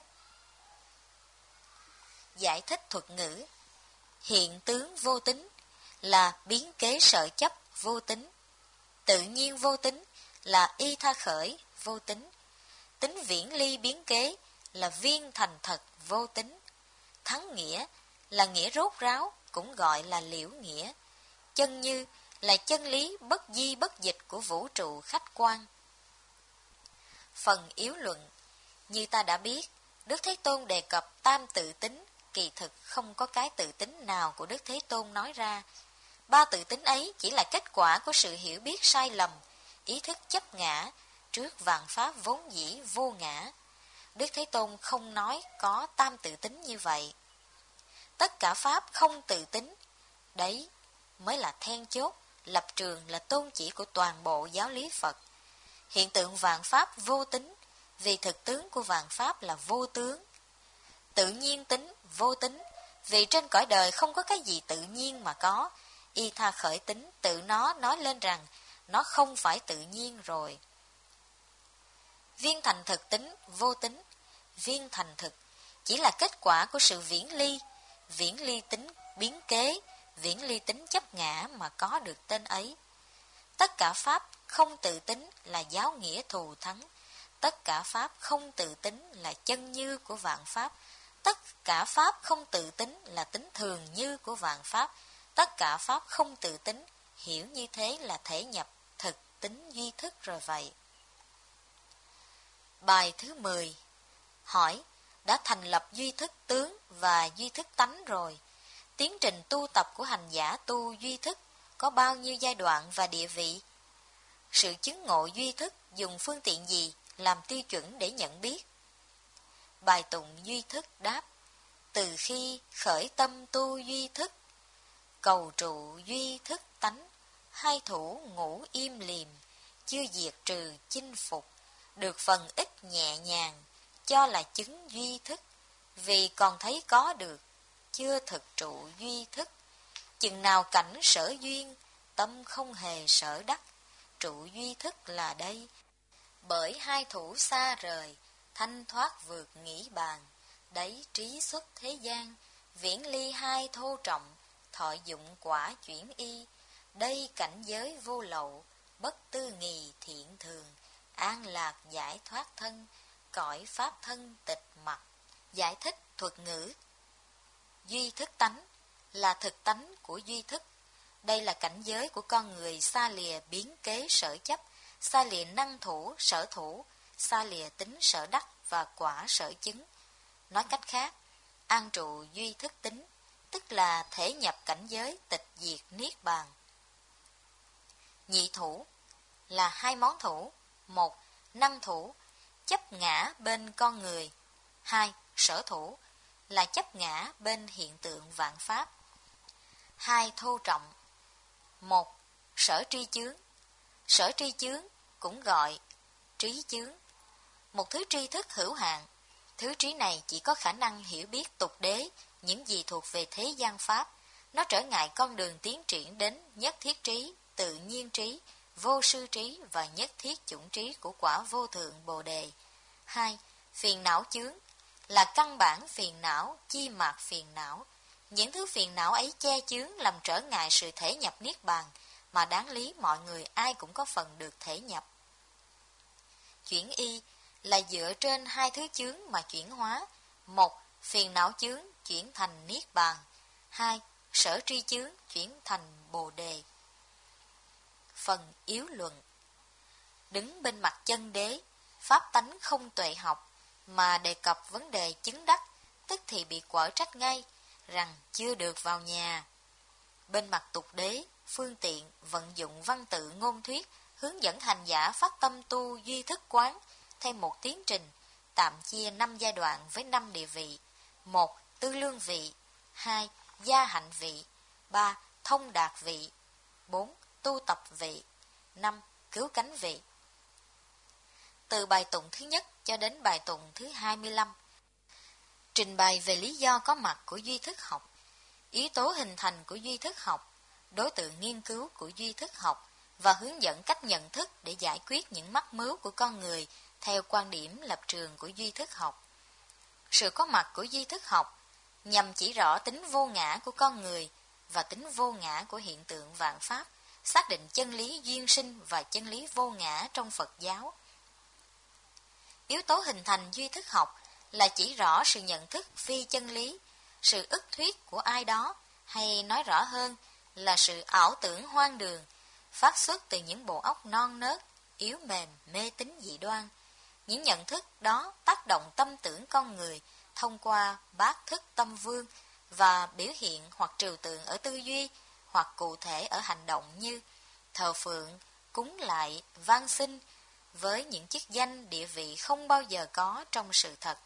Giải thích thuật ngữ. Hiện tướng vô tính là biến kế sở chấp vô tính, tự nhiên vô tính là y tha khởi vô tính, tính viễn ly biến kế là viên thành thật vô tính, thắng nghĩa là nghĩa rốt ráo, cũng gọi là liễu nghĩa, chân như là chân lý bất di bất dịch của vũ trụ khách quan. Phần yếu luận. Như ta đã biết, Đức Thế Tôn đề cập tam tự tính, kỳ thực không có cái tự tính nào của Đức Thế Tôn nói ra. Ba tự tính ấy chỉ là kết quả của sự hiểu biết sai lầm, ý thức chấp ngã, trước vạn Pháp vốn dĩ vô ngã. Đức Thế Tôn không nói có tam tự tính như vậy. Tất cả Pháp không tự tính, đấy mới là then chốt, lập trường là tôn chỉ của toàn bộ giáo lý Phật. Hiện tượng vạn Pháp vô tính, vì thực tướng của vạn Pháp là vô tướng. Tự nhiên tính, vô tính, vì trên cõi đời không có cái gì tự nhiên mà có, y tha khởi tính tự nó nói lên rằng nó không phải tự nhiên rồi. Viên thành thực tính, vô tính, viên thành thực chỉ là kết quả của sự viễn ly, viễn ly tính biến kế, viễn ly tính chấp ngã mà có được tên ấy. Tất cả Pháp không tự tính là giáo nghĩa thù thắng, tất cả Pháp không tự tính là chân như của vạn Pháp, tất cả Pháp không tự tính là tính thường như của vạn Pháp, tất cả Pháp không tự tính, hiểu như thế là thể nhập thực tính duy thức rồi vậy. Bài thứ mười. Hỏi, đã thành lập duy thức tướng và duy thức tánh rồi, tiến trình tu tập của hành giả tu duy thức có bao nhiêu giai đoạn và địa vị? Sự chứng ngộ duy thức dùng phương tiện gì làm tiêu chuẩn để nhận biết? Bài tụng duy thức đáp, từ khi khởi tâm tu duy thức, cầu trụ duy thức tánh, hai thủ ngủ im liềm, chưa diệt trừ chinh phục, được phần ít nhẹ nhàng, cho là chứng duy thức, vì còn thấy có được, chưa thực trụ duy thức. Chừng nào cảnh sở duyên, tâm không hề sở đắc, trụ duy thức là đây. Bởi hai thủ xa rời, thanh thoát vượt nghĩ bàn, đấy trí xuất thế gian, viễn ly hai thô trọng, thọ dụng quả chuyển y. Đây cảnh giới vô lậu, bất tư nghì thiện thường, an lạc giải thoát thân, cõi pháp thân tịch mặc. Giải thích thuật ngữ. Duy thức tánh là thực tánh của duy thức. Đây là cảnh giới của con người xa lìa biến kế sở chấp, xa lìa năng thủ, sở thủ, xa lìa tính sở đắc và quả sở chứng. Nói cách khác, an trụ duy thức tính, tức là thể nhập cảnh giới tịch diệt niết bàn. Nhị thủ là hai món thủ. Một, năng thủ, chấp ngã bên con người. Hai, sở thủ, là chấp ngã bên hiện tượng vạn pháp. Hai thô trọng. Một, sở tri chướng. Sở tri chướng cũng gọi trí chướng. Một thứ tri thức hữu hạn. Thứ trí này chỉ có khả năng hiểu biết tục đế, những gì thuộc về thế gian pháp. Nó trở ngại con đường tiến triển đến nhất thiết trí, tự nhiên trí, vô sư trí và nhất thiết chủng trí của quả vô thượng Bồ Đề. Hai, phiền não chướng là căn bản phiền não, chi mạt phiền não. Những thứ phiền não ấy che chướng làm trở ngại sự thể nhập niết bàn, mà đáng lý mọi người ai cũng có phần được thể nhập. Chuyển y là dựa trên hai thứ chướng mà chuyển hóa. Một, phiền não chướng chuyển thành niết bàn. Hai, sở tri chướng chuyển thành bồ đề. Phần yếu luận. Đứng bên mặt chân đế, pháp tánh không tuệ học, mà đề cập vấn đề chứng đắc, tức thì bị quở trách ngay, rằng chưa được vào nhà. Bên mặt tục đế, phương tiện, vận dụng văn tự ngôn thuyết, hướng dẫn hành giả phát tâm tu duy thức quán, theo một tiến trình, tạm chia năm giai đoạn với năm địa vị. Một, tư lương vị. Hai, gia hạnh vị. Ba, thông đạt vị. Bốn, tu tập vị. Năm, cứu cánh vị. Từ bài tụng thứ nhất cho đến bài tụng thứ hai mươi lăm, trình bày về lý do có mặt của duy thức học, yếu tố hình thành của duy thức học, đối tượng nghiên cứu của duy thức học và hướng dẫn cách nhận thức để giải quyết những mắc mứu của con người theo quan điểm lập trường của duy thức học. Sự có mặt của duy thức học nhằm chỉ rõ tính vô ngã của con người và tính vô ngã của hiện tượng vạn pháp, xác định chân lý duyên sinh và chân lý vô ngã trong Phật giáo. Yếu tố hình thành duy thức học là chỉ rõ sự nhận thức phi chân lý, sự ức thuyết của ai đó, hay nói rõ hơn là sự ảo tưởng hoang đường, phát xuất từ những bộ óc non nớt, yếu mềm, mê tín dị đoan. Những nhận thức đó tác động tâm tưởng con người thông qua bát thức tâm vương và biểu hiện hoặc trừu tượng ở tư duy, hoặc cụ thể ở hành động như thờ phượng, cúng lại, van xin, với những chức danh địa vị không bao giờ có trong sự thật.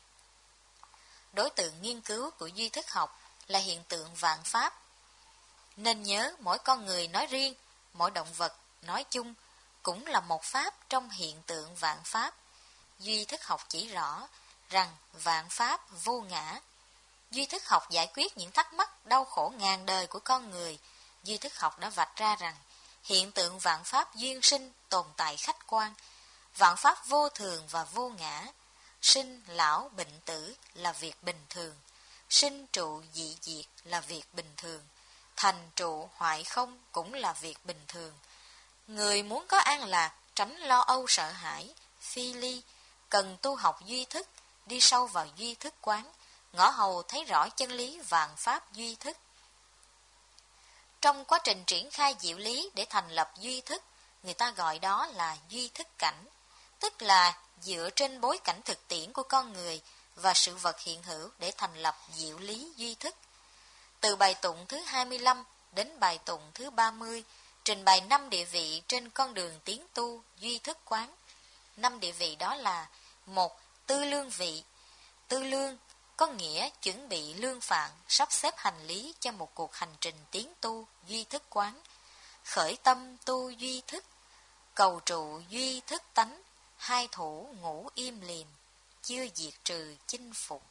Đối tượng nghiên cứu của duy thức học là hiện tượng vạn pháp. Nên nhớ mỗi con người nói riêng, mỗi động vật nói chung cũng là một pháp trong hiện tượng vạn pháp. Duy thức học chỉ rõ rằng vạn pháp vô ngã. Duy thức học giải quyết những thắc mắc đau khổ ngàn đời của con người. Duy thức học đã vạch ra rằng hiện tượng vạn pháp duyên sinh tồn tại khách quan, vạn pháp vô thường và vô ngã. Sinh, lão, bệnh tử là việc bình thường. Sinh trụ dị diệt là việc bình thường. Thành trụ hoại không cũng là việc bình thường. Người muốn có an lạc, tránh lo âu sợ hãi, phi ly, cần tu học duy thức, đi sâu vào duy thức quán, ngõ hầu thấy rõ chân lý vạn pháp duy thức. Trong quá trình triển khai diệu lý để thành lập duy thức, người ta gọi đó là duy thức cảnh, tức là dựa trên bối cảnh thực tiễn của con người và sự vật hiện hữu để thành lập diệu lý duy thức. Từ bài tụng thứ hai mươi lăm đến bài tụng thứ ba mươi, trình bày năm địa vị trên con đường tiến tu duy thức quán. Năm địa vị đó là: một. Tư lương vị. Tư lương có nghĩa chuẩn bị lương phạn, sắp xếp hành lý cho một cuộc hành trình tiến tu duy thức quán. Khởi tâm tu duy thức, cầu trụ duy thức tánh, hai thủ ngủ im liềm, chưa diệt trừ chinh phục.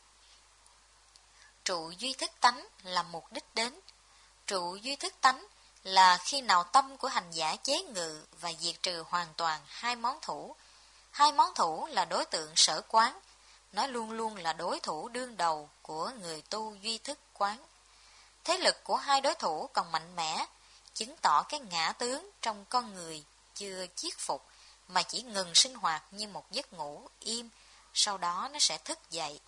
Trụ duy thức tánh là mục đích đến. Trụ duy thức tánh là khi nào tâm của hành giả chế ngự và diệt trừ hoàn toàn hai món thủ. Hai món thủ là đối tượng sở quán, nó luôn luôn là đối thủ đương đầu của người tu duy thức quán. Thế lực của hai đối thủ còn mạnh mẽ, chứng tỏ cái ngã tướng trong con người chưa chiết phục, mà chỉ ngừng sinh hoạt như một giấc ngủ im, sau đó nó sẽ thức dậy.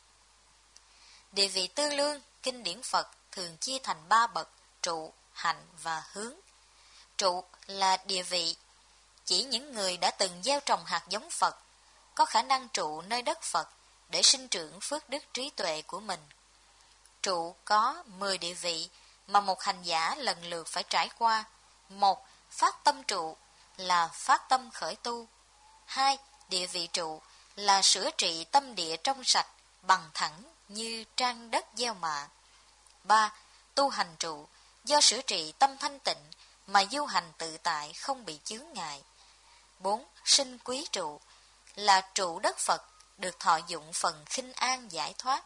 Địa vị tư lương, kinh điển Phật thường chia thành ba bậc: trụ, hạnh và hướng. Trụ là địa vị, chỉ những người đã từng gieo trồng hạt giống Phật, có khả năng trụ nơi đất Phật để sinh trưởng phước đức trí tuệ của mình. Trụ có mười địa vị mà một hành giả lần lượt phải trải qua. Một. Phát tâm trụ là phát tâm khởi tu. Hai. Địa vị trụ là sửa trị tâm địa trong sạch, bằng thẳng như trang đất gieo mạ. Ba. Tu hành trụ do sửa trị tâm thanh tịnh mà du hành tự tại, không bị chướng ngại. Bốn. Sinh quý trụ là trụ đất Phật, được thọ dụng phần khinh an giải thoát.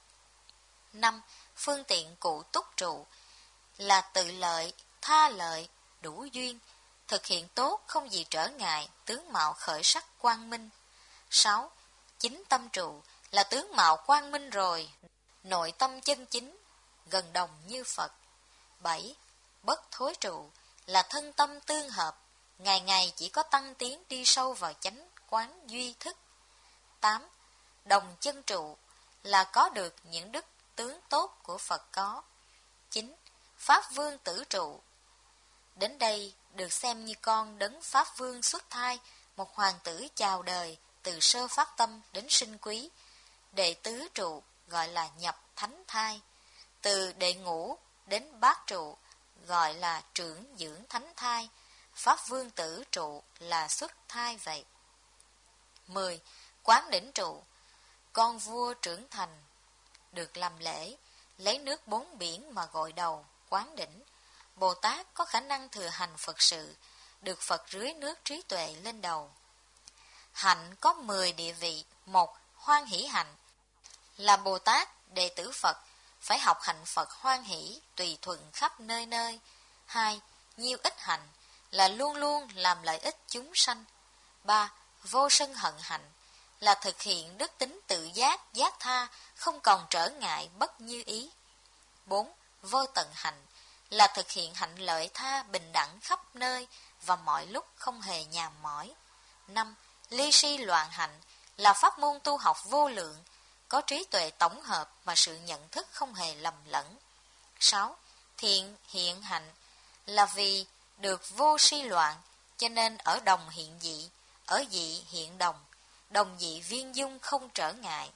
Năm. Phương tiện cụ túc trụ là tự lợi, tha lợi, đủ duyên, thực hiện tốt không gì trở ngại, tướng mạo khởi sắc quang minh. Sáu. Chính tâm trụ là tướng mạo quang minh rồi, nội tâm chân chính, gần đồng như Phật. Bảy. Bất thối trụ là thân tâm tương hợp, ngày ngày chỉ có tăng tiến đi sâu vào chánh quán duy thức. tám. Đồng chân trụ là có được những đức tướng tốt của Phật có. chín. Pháp vương tử trụ. Đến đây được xem như con đấng Pháp vương xuất thai, một hoàng tử chào đời từ sơ phát tâm đến sinh quý. Đệ tứ trụ gọi là nhập thánh thai. Từ đệ ngũ đến bát trụ gọi là trưởng dưỡng thánh thai. Pháp vương tử trụ là xuất thai vậy. mười. Quán đỉnh trụ. Con vua trưởng thành được làm lễ, lấy nước bốn biển mà gội đầu, quán đỉnh. Bồ Tát có khả năng thừa hành Phật sự, được Phật rưới nước trí tuệ lên đầu. Hạnh có mười địa vị. Một. Hoan hỷ hạnh là Bồ Tát, đệ tử Phật, phải học hạnh Phật hoan hỷ, tùy thuận khắp nơi nơi. Hai. Nhiêu ích hạnh là luôn luôn làm lợi ích chúng sanh. Ba. Vô sân hận hạnh là thực hiện đức tính tự giác, giác tha, không còn trở ngại bất như ý. Bốn. Vô tận hạnh là thực hiện hạnh lợi tha bình đẳng khắp nơi và mọi lúc không hề nhàm mỏi. Năm. Ly si loạn hạnh là pháp môn tu học vô lượng, có trí tuệ tổng hợp mà sự nhận thức không hề lầm lẫn. Sáu. Thiện hiện hạnh là vì được vô si loạn, cho nên ở đồng hiện dị, ở dị hiện đồng, đồng dị viên dung không trở ngại.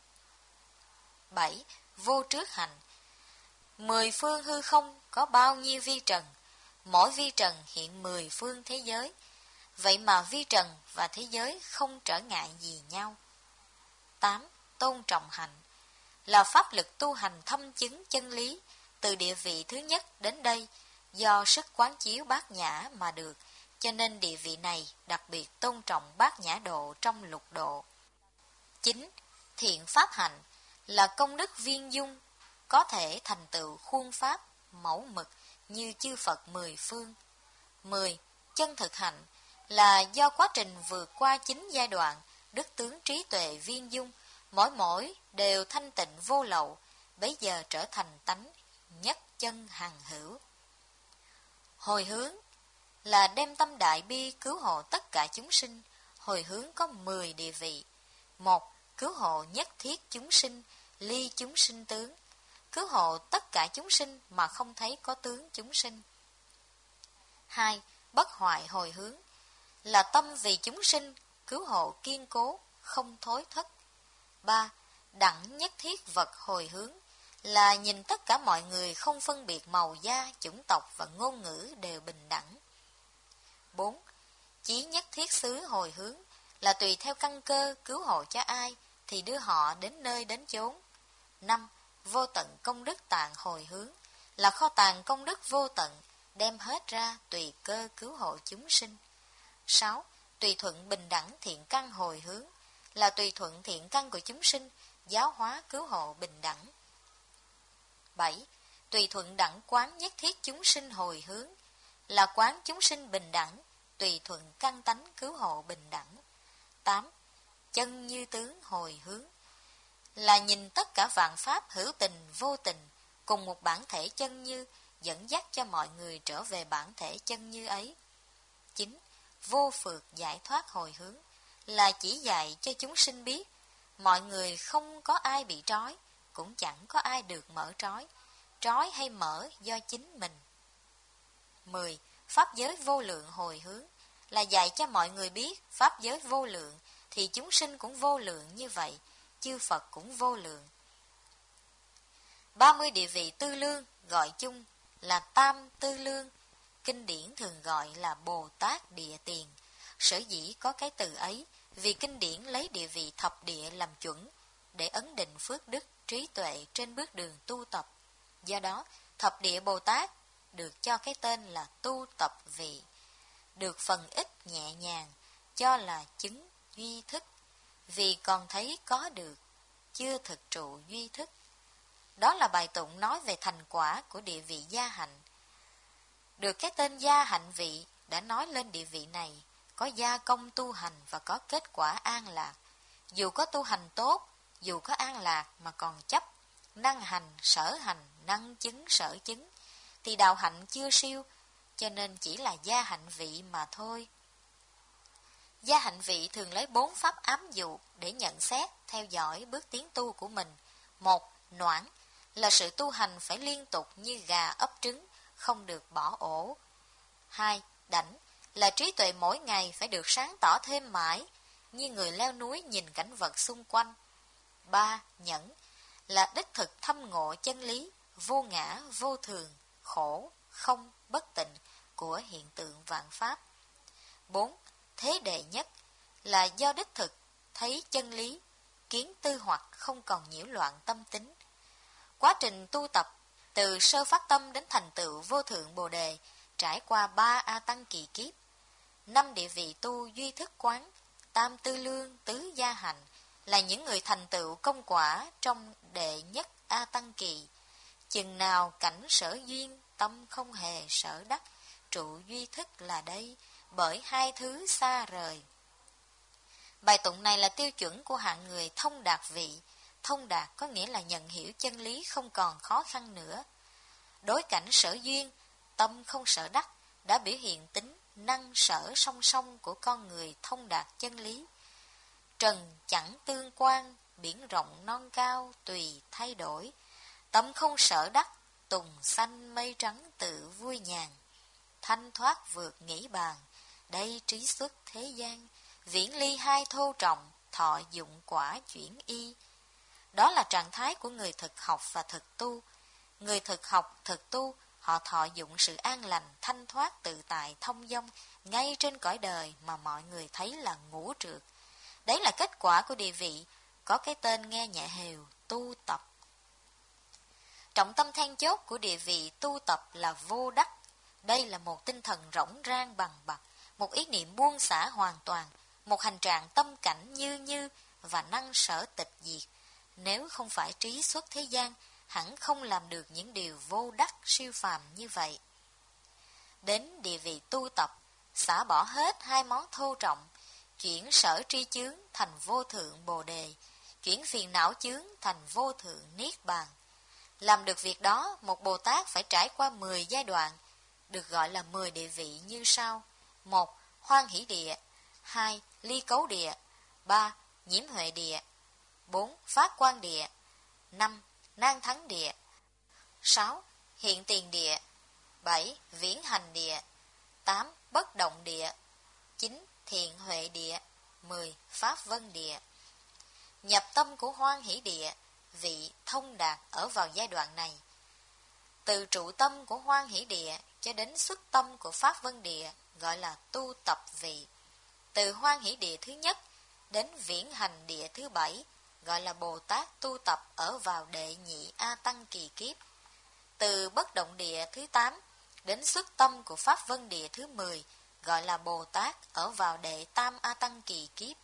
Bảy. Vô trước hành. Mười phương hư không có bao nhiêu vi trần, mỗi vi trần hiện mười phương thế giới, vậy mà vi trần và thế giới không trở ngại gì nhau. Tám. Tôn trọng hành là pháp lực tu hành thâm chứng chân lý, từ địa vị thứ nhất đến đây, do sức quán chiếu bát nhã mà được, cho nên địa vị này đặc biệt tôn trọng bát nhã độ trong lục độ. Chín. Thiện pháp hạnh là công đức viên dung, có thể thành tựu khuôn pháp, mẫu mực như chư Phật mười phương. Mười. Chân thực hạnh là do quá trình vượt qua chín giai đoạn, đức tướng trí tuệ viên dung, mỗi mỗi đều thanh tịnh vô lậu, bấy giờ trở thành tánh nhất chân hằng hữu. Hồi hướng là đem tâm đại bi cứu hộ tất cả chúng sinh. Hồi hướng có mười địa vị. Một. Cứu hộ nhất thiết chúng sinh, ly chúng sinh tướng, cứu hộ tất cả chúng sinh mà không thấy có tướng chúng sinh. Hai. Bất hoại hồi hướng là tâm vì chúng sinh, cứu hộ kiên cố, không thối thất. Ba. Đẳng nhất thiết vật hồi hướng là nhìn tất cả mọi người không phân biệt màu da, chủng tộc và ngôn ngữ đều bình đẳng. Bốn. Chí nhất thiết xứ hồi hướng là tùy theo căn cơ cứu hộ cho ai thì đưa họ đến nơi đến chốn. Năm. Vô tận công đức tạng hồi hướng là kho tàng công đức vô tận, đem hết ra tùy cơ cứu hộ chúng sinh. Sáu. Tùy thuận bình đẳng thiện căn hồi hướng là tùy thuận thiện căn của chúng sinh, giáo hóa cứu hộ bình đẳng. Bảy. Tùy thuận đẳng quán nhất thiết chúng sinh hồi hướng là quán chúng sinh bình đẳng, tùy thuận căn tánh cứu hộ bình đẳng. Tám. Chân như tướng hồi hướng là nhìn tất cả vạn pháp hữu tình vô tình cùng một bản thể chân như, dẫn dắt cho mọi người trở về bản thể chân như ấy. Chín. Vô phược giải thoát hồi hướng là chỉ dạy cho chúng sinh biết mọi người không có ai bị trói, cũng chẳng có ai được mở trói, trói hay mở do chính mình. Mười. Pháp giới vô lượng hồi hướng là dạy cho mọi người biết pháp giới vô lượng thì chúng sinh cũng vô lượng như vậy, chư Phật cũng vô lượng. Ba mươi địa vị tư lương gọi chung là tam tư lương, kinh điển thường gọi là Bồ Tát địa tiền. Sở dĩ có cái từ ấy vì kinh điển lấy địa vị thập địa làm chuẩn để ấn định phước đức trí tuệ trên bước đường tu tập. Do đó thập địa Bồ Tát được cho cái tên là tu tập vị, được phần ít nhẹ nhàng cho là chứng duy thức, vì còn thấy có được, chưa thực trụ duy thức. Đó là bài tụng nói về thành quả của địa vị gia hạnh. Được cái tên gia hạnh vị đã nói lên địa vị này có gia công tu hành và có kết quả an lạc. Dù có tu hành tốt, dù có an lạc mà còn chấp năng hành sở hành, năng chứng sở chứng thì đạo hạnh chưa siêu, cho nên chỉ là gia hạnh vị mà thôi. Gia hạnh vị thường lấy bốn pháp ám dụ để nhận xét, theo dõi bước tiến tu của mình. Một, noãn là sự tu hành phải liên tục như gà ấp trứng, không được bỏ ổ. Hai, đảnh là trí tuệ mỗi ngày phải được sáng tỏ thêm mãi, như người leo núi nhìn cảnh vật xung quanh. Ba, nhẫn là đích thực thâm ngộ chân lý, vô ngã, vô thường, khổ, không, bất tịnh của hiện tượng vạn pháp. Bốn, thế đệ nhất là do đích thực thấy chân lý, kiến tư hoặc không còn nhiễu loạn tâm tính. Quá trình tu tập từ sơ phát tâm đến thành tựu vô thượng bồ đề trải qua ba a tăng kỳ kiếp. Năm địa vị tu duy thức quán, tam tư lương, tứ gia hạnh là những người thành tựu công quả trong đệ nhất a tăng kỳ. Chừng nào cảnh sở duyên, tâm không hề sở đắc, trụ duy thức là đây, bởi hai thứ xa rời. Bài tụng này là tiêu chuẩn của hạng người thông đạt vị. Thông đạt có nghĩa là nhận hiểu chân lý không còn khó khăn nữa. Đối cảnh sở duyên, tâm không sở đắc đã biểu hiện tính năng sở song song của con người thông đạt chân lý. Trần chẳng tương quan, biển rộng non cao tùy thay đổi. Tâm không sở đắc, tùng xanh mây trắng tự vui nhàn. Thanh thoát vượt nghĩ bàn, đây trí xuất thế gian. Viễn ly hai thô trọng, thọ dụng quả chuyển y. Đó là trạng thái của người thực học và thực tu. Người thực học, thực tu, họ thọ dụng sự an lành, thanh thoát, tự tại, thông dong, ngay trên cõi đời mà mọi người thấy là ngũ trượt. Đấy là kết quả của địa vị, có cái tên nghe nhẹ hều, tu tập. Trọng tâm then chốt của địa vị tu tập là vô đắc. Đây là một tinh thần rỗng rang bằng bặt, một ý niệm buông xả hoàn toàn, một hành trạng tâm cảnh như như và năng sở tịch diệt. Nếu không phải trí xuất thế gian, hẳn không làm được những điều vô đắc siêu phàm như vậy. Đến địa vị tu tập, xả bỏ hết hai món thô trọng, chuyển sở tri chướng thành vô thượng bồ đề, chuyển phiền não chướng thành vô thượng niết bàn. Làm được việc đó, một Bồ Tát phải trải qua mười giai đoạn, được gọi là mười địa vị như sau. Một, hoan hỷ địa. Hai, ly cấu địa. Ba, nhiễm huệ địa. Bốn, phát quan địa. Năm, nan thắng địa. Sáu, hiện tiền địa. Bảy, viễn hành địa. Tám, bất động địa. Chín, thiện huệ địa. Mười, pháp vân địa. Nhập tâm của hoan hỷ địa, vị thông đạt ở vào giai đoạn này. Từ trụ tâm của hoan hỷ địa cho đến xuất tâm của pháp vân địa gọi là tu tập vị. Từ hoan hỷ địa thứ nhất đến viễn hành địa thứ bảy gọi là Bồ Tát tu tập ở vào đệ nhị A Tăng kỳ kiếp. Từ bất động địa thứ tám đến xuất tâm của pháp vân địa thứ mười gọi là Bồ Tát ở vào đệ tam A Tăng kỳ kiếp.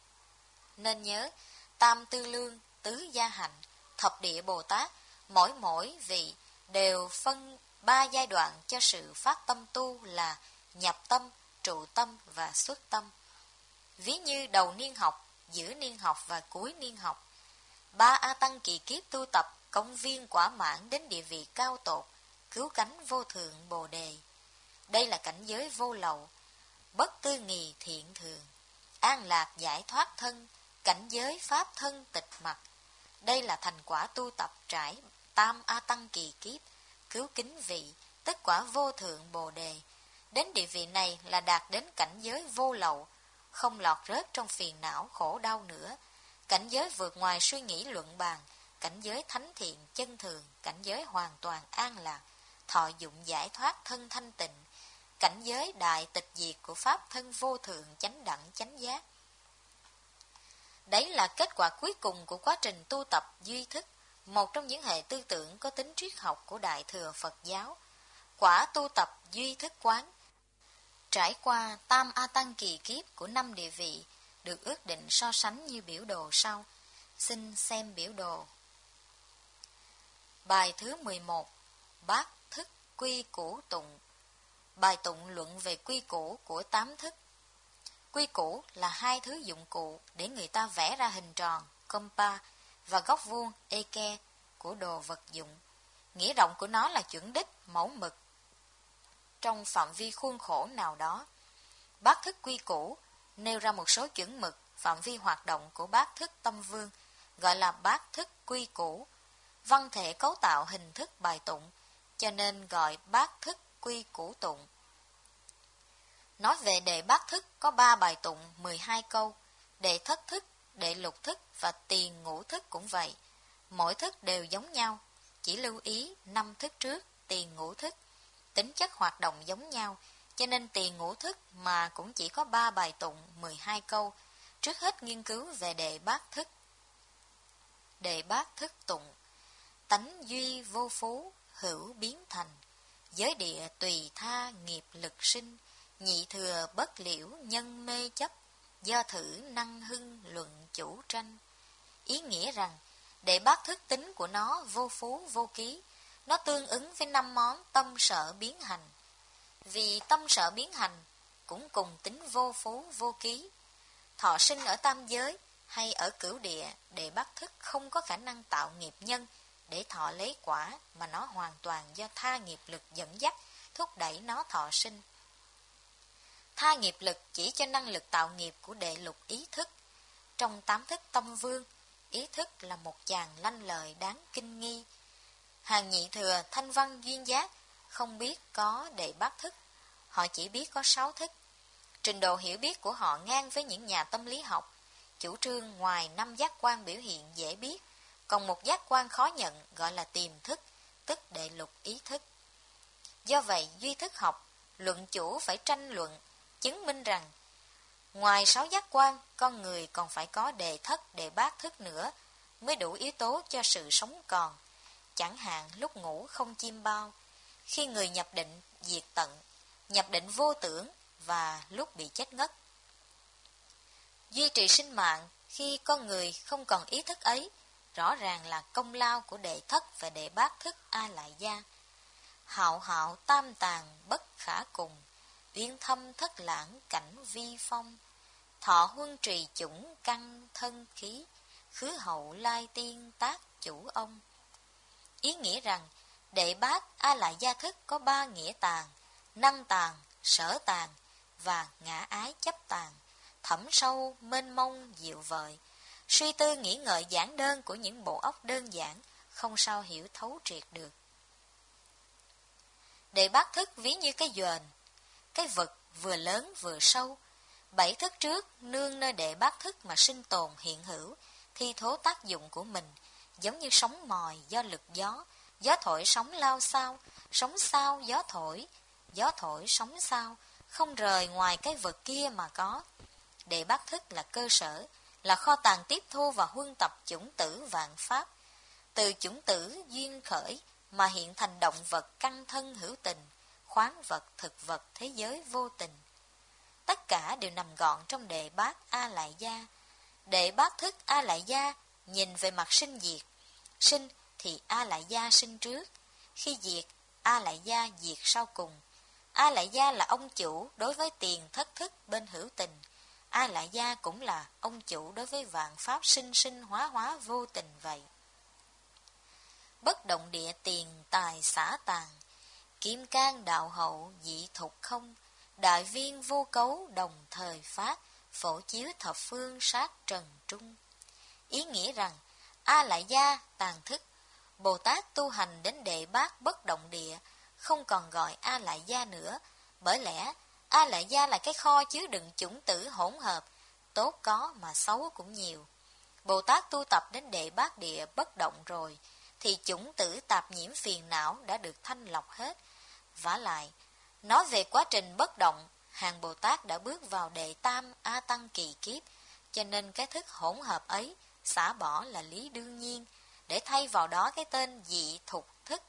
Nên nhớ, tam tư lương, tứ gia hạnh, thập địa Bồ Tát, mỗi mỗi vị đều phân ba giai đoạn cho sự phát tâm tu là nhập tâm, trụ tâm và xuất tâm. Ví như đầu niên học, giữa niên học và cuối niên học. Ba A Tăng kỳ kiếp tu tập, công viên quả mãn đến địa vị cao tột, cứu cánh vô thượng bồ đề. Đây là cảnh giới vô lậu, bất tư nghì thiện thường, an lạc giải thoát thân, cảnh giới pháp thân tịch mặt. Đây là thành quả tu tập trải tam A Tăng kỳ kiếp, cứu kính vị, tức quả vô thượng bồ đề. Đến địa vị này là đạt đến cảnh giới vô lậu, không lọt rớt trong phiền não khổ đau nữa. Cảnh giới vượt ngoài suy nghĩ luận bàn, cảnh giới thánh thiện chân thường, cảnh giới hoàn toàn an lạc, thọ dụng giải thoát thân thanh tịnh, cảnh giới đại tịch diệt của pháp thân vô thượng chánh đẳng chánh giác. Đấy là kết quả cuối cùng của quá trình tu tập duy thức, một trong những hệ tư tưởng có tính triết học của Đại Thừa Phật giáo. Quả tu tập duy thức quán trải qua tam A Tăng kỳ kiếp của năm địa vị được ước định so sánh như biểu đồ sau. Xin xem biểu đồ. Bài thứ mười một. Bát thức quy củ tụng. Bài tụng luận về quy củ của tám thức. Quy củ là hai thứ dụng cụ để người ta vẽ ra hình tròn, compa, và góc vuông, eke, của đồ vật dụng. Nghĩa rộng của nó là chuẩn đích, mẫu mực trong phạm vi khuôn khổ nào đó. Bát thức quy củ nêu ra một số chuẩn mực phạm vi hoạt động của bát thức tâm vương, gọi là bát thức quy củ. Văn thể cấu tạo hình thức bài tụng, cho nên gọi bát thức quy củ tụng. Nói về đệ bát thức có ba bài tụng mười hai câu, đệ thất thức, đệ lục thức và tiền ngũ thức cũng vậy. Mỗi thức đều giống nhau, chỉ lưu ý năm thức trước, tiền ngũ thức. Tính chất hoạt động giống nhau, cho nên tiền ngũ thức mà cũng chỉ có ba bài tụng mười hai câu. Trước hết nghiên cứu về đệ bát thức. Đệ bát thức tụng: tánh duy vô phú, hữu biến thành, giới địa tùy tha nghiệp lực sinh, nhị thừa bất liễu nhân mê chấp, do thử năng hưng luận chủ tranh. Ý nghĩa rằng, đệ bát thức tính của nó vô phú vô ký, nó tương ứng với năm món tâm sở biến hành. Vì tâm sở biến hành cũng cùng tính vô phú vô ký. Thọ sinh ở tam giới hay ở cửu địa, đệ bát thức không có khả năng tạo nghiệp nhân để thọ lấy quả, mà nó hoàn toàn do tha nghiệp lực dẫn dắt, thúc đẩy nó thọ sinh. Tha nghiệp lực chỉ cho năng lực tạo nghiệp của đệ lục ý thức. Trong tám thức tâm vương, ý thức là một chàng lanh lợi đáng kinh nghi. Hàng nhị thừa, thanh văn, duyên giác không biết có đệ bát thức, họ chỉ biết có sáu thức. Trình độ hiểu biết của họ ngang với những nhà tâm lý học, chủ trương ngoài năm giác quan biểu hiện dễ biết, còn một giác quan khó nhận gọi là tiềm thức, tức đệ lục ý thức. Do vậy, duy thức học, luận chủ phải tranh luận, chứng minh rằng ngoài sáu giác quan, con người còn phải có đệ thất, đệ bát thức nữa mới đủ yếu tố cho sự sống còn. Chẳng hạn lúc ngủ không chiêm bao, khi người nhập định diệt tận, nhập định vô tưởng và lúc bị chết ngất. Duy trì sinh mạng khi con người không còn ý thức ấy, rõ ràng là công lao của đệ thất và đệ bát thức A Lại Gia. Hạo hạo tam tàng bất khả cùng, uyên thâm thất lãng cảnh vi phong, thọ huân trì chủng căn thân khí, khứ hậu lai tiên tác chủ ông. Ý nghĩa rằng, đệ bát A Lại Gia thức có ba nghĩa tàng: năng tàng, sở tàng và ngã ái chấp tàng, thẳm sâu, mênh mông, diệu vời. Suy tư nghĩ ngợi giản đơn của những bộ óc đơn giản, không sao hiểu thấu triệt được. Đệ bát thức ví như cái dền, cái vực vừa lớn vừa sâu. Bảy thức trước nương nơi đệ bát thức mà sinh tồn hiện hữu, thi thố tác dụng của mình, giống như sóng mòi do lực gió. Gió thổi sóng lao sao, sóng sao gió thổi, gió thổi sóng sao, không rời ngoài cái vực kia mà có. Đệ bát thức là cơ sở, là kho tàng tiếp thu và huân tập chủng tử vạn pháp. Từ chủng tử duyên khởi mà hiện thành động vật căn thân hữu tình, khoáng vật, thực vật, thế giới vô tình. Tất cả đều nằm gọn trong đệ bát A Lại Gia. Đệ bát thức A Lại Gia nhìn về mặt sinh diệt. Sinh thì A Lại Gia sinh trước, khi diệt, A Lại Gia diệt sau cùng. A Lại Gia là ông chủ đối với tiền thất thức bên hữu tình. A Lại Gia cũng là ông chủ đối với vạn pháp sinh sinh hóa hóa vô tình vậy. Bất động địa tiền tài xả tàng, kim cang đạo hậu dị thục không, đại viên vô cấu đồng thời phát, phổ chiếu thập phương sát trần trung. Ý nghĩa rằng, A Lại Gia tàng thức, Bồ Tát tu hành đến đệ bát bất động địa, không còn gọi A Lại Gia nữa, bởi lẽ A Lại Gia là cái kho chứa đựng chủng tử hỗn hợp, tốt có mà xấu cũng nhiều. Bồ Tát tu tập đến đệ bát địa bất động rồi, thì chủng tử tạp nhiễm phiền não đã được thanh lọc hết. Vả lại, nói về quá trình bất động, hàng Bồ Tát đã bước vào đệ tam A Tăng kỳ kiếp, cho nên cái thức hỗn hợp ấy xả bỏ là lý đương nhiên, để thay vào đó cái tên dị thục thức.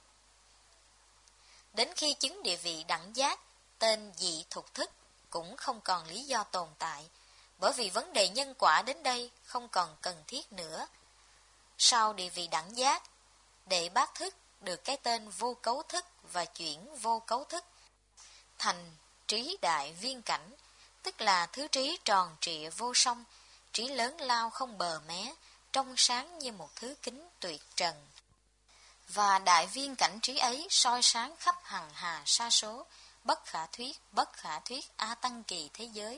Đến khi chứng địa vị đẳng giác, tên dị thục thức cũng không còn lý do tồn tại, bởi vì vấn đề nhân quả đến đây không còn cần thiết nữa. Sau địa vị đẳng giác, đệ bát thức được cái tên vô cấu thức và chuyển vô cấu thức thành trí đại viên cảnh, tức là thứ trí tròn trịa vô song, trí lớn lao không bờ mé, trong sáng như một thứ kính tuyệt trần. Và đại viên cảnh trí ấy soi sáng khắp hằng hà sa số, bất khả thuyết, bất khả thuyết A Tăng kỳ thế giới,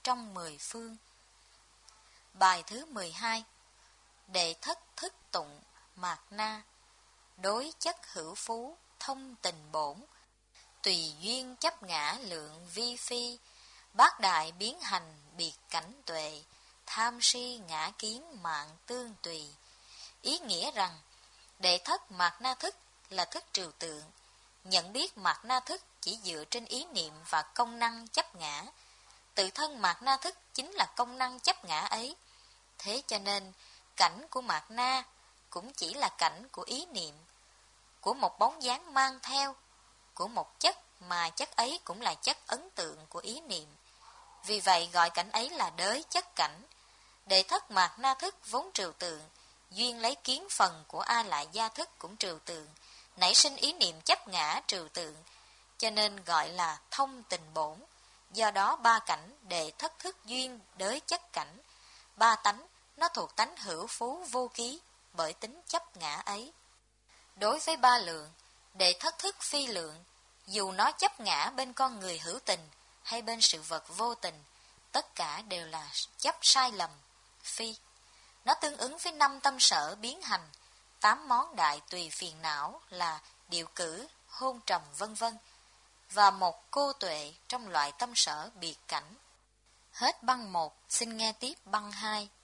trong mười phương. Bài thứ mười hai. Đệ thất thức tụng mạt na. Đối chất hữu phú, thông tình bổn. Tùy duyên chấp ngã lượng vi phi. Bát đại biến hành biệt cảnh tuệ. Tham si ngã kiến mạng tương tùy. Ý nghĩa rằng, đệ thất mạt na thức là thức trừu tượng. Nhận biết mạt na thức chỉ dựa trên ý niệm và công năng chấp ngã. Tự thân mạt na thức chính là công năng chấp ngã ấy. Thế cho nên, cảnh của mạt na cũng chỉ là cảnh của ý niệm, của một bóng dáng mang theo, của một chất mà chất ấy cũng là chất ấn tượng của ý niệm. Vì vậy gọi cảnh ấy là đới chất cảnh. Đệ thất mạt na thức vốn trừu tượng, duyên lấy kiến phần của A Lại Gia thức cũng trừu tượng, nảy sinh ý niệm chấp ngã trừu tượng, cho nên gọi là thông tình bổn. Do đó ba cảnh đệ thất thức duyên đới chất cảnh, ba tánh nó thuộc tánh hữu phú vô ký bởi tính chấp ngã ấy. Đối với ba lượng, đệ thất thức phi lượng, dù nó chấp ngã bên con người hữu tình hay bên sự vật vô tình, tất cả đều là chấp sai lầm, phi. Nó tương ứng với năm tâm sở biến hành, tám món đại tùy phiền não là điệu cử, hôn trầm vân vân, và một cô tuệ trong loại tâm sở biệt cảnh. Hết băng một, xin nghe tiếp băng hai.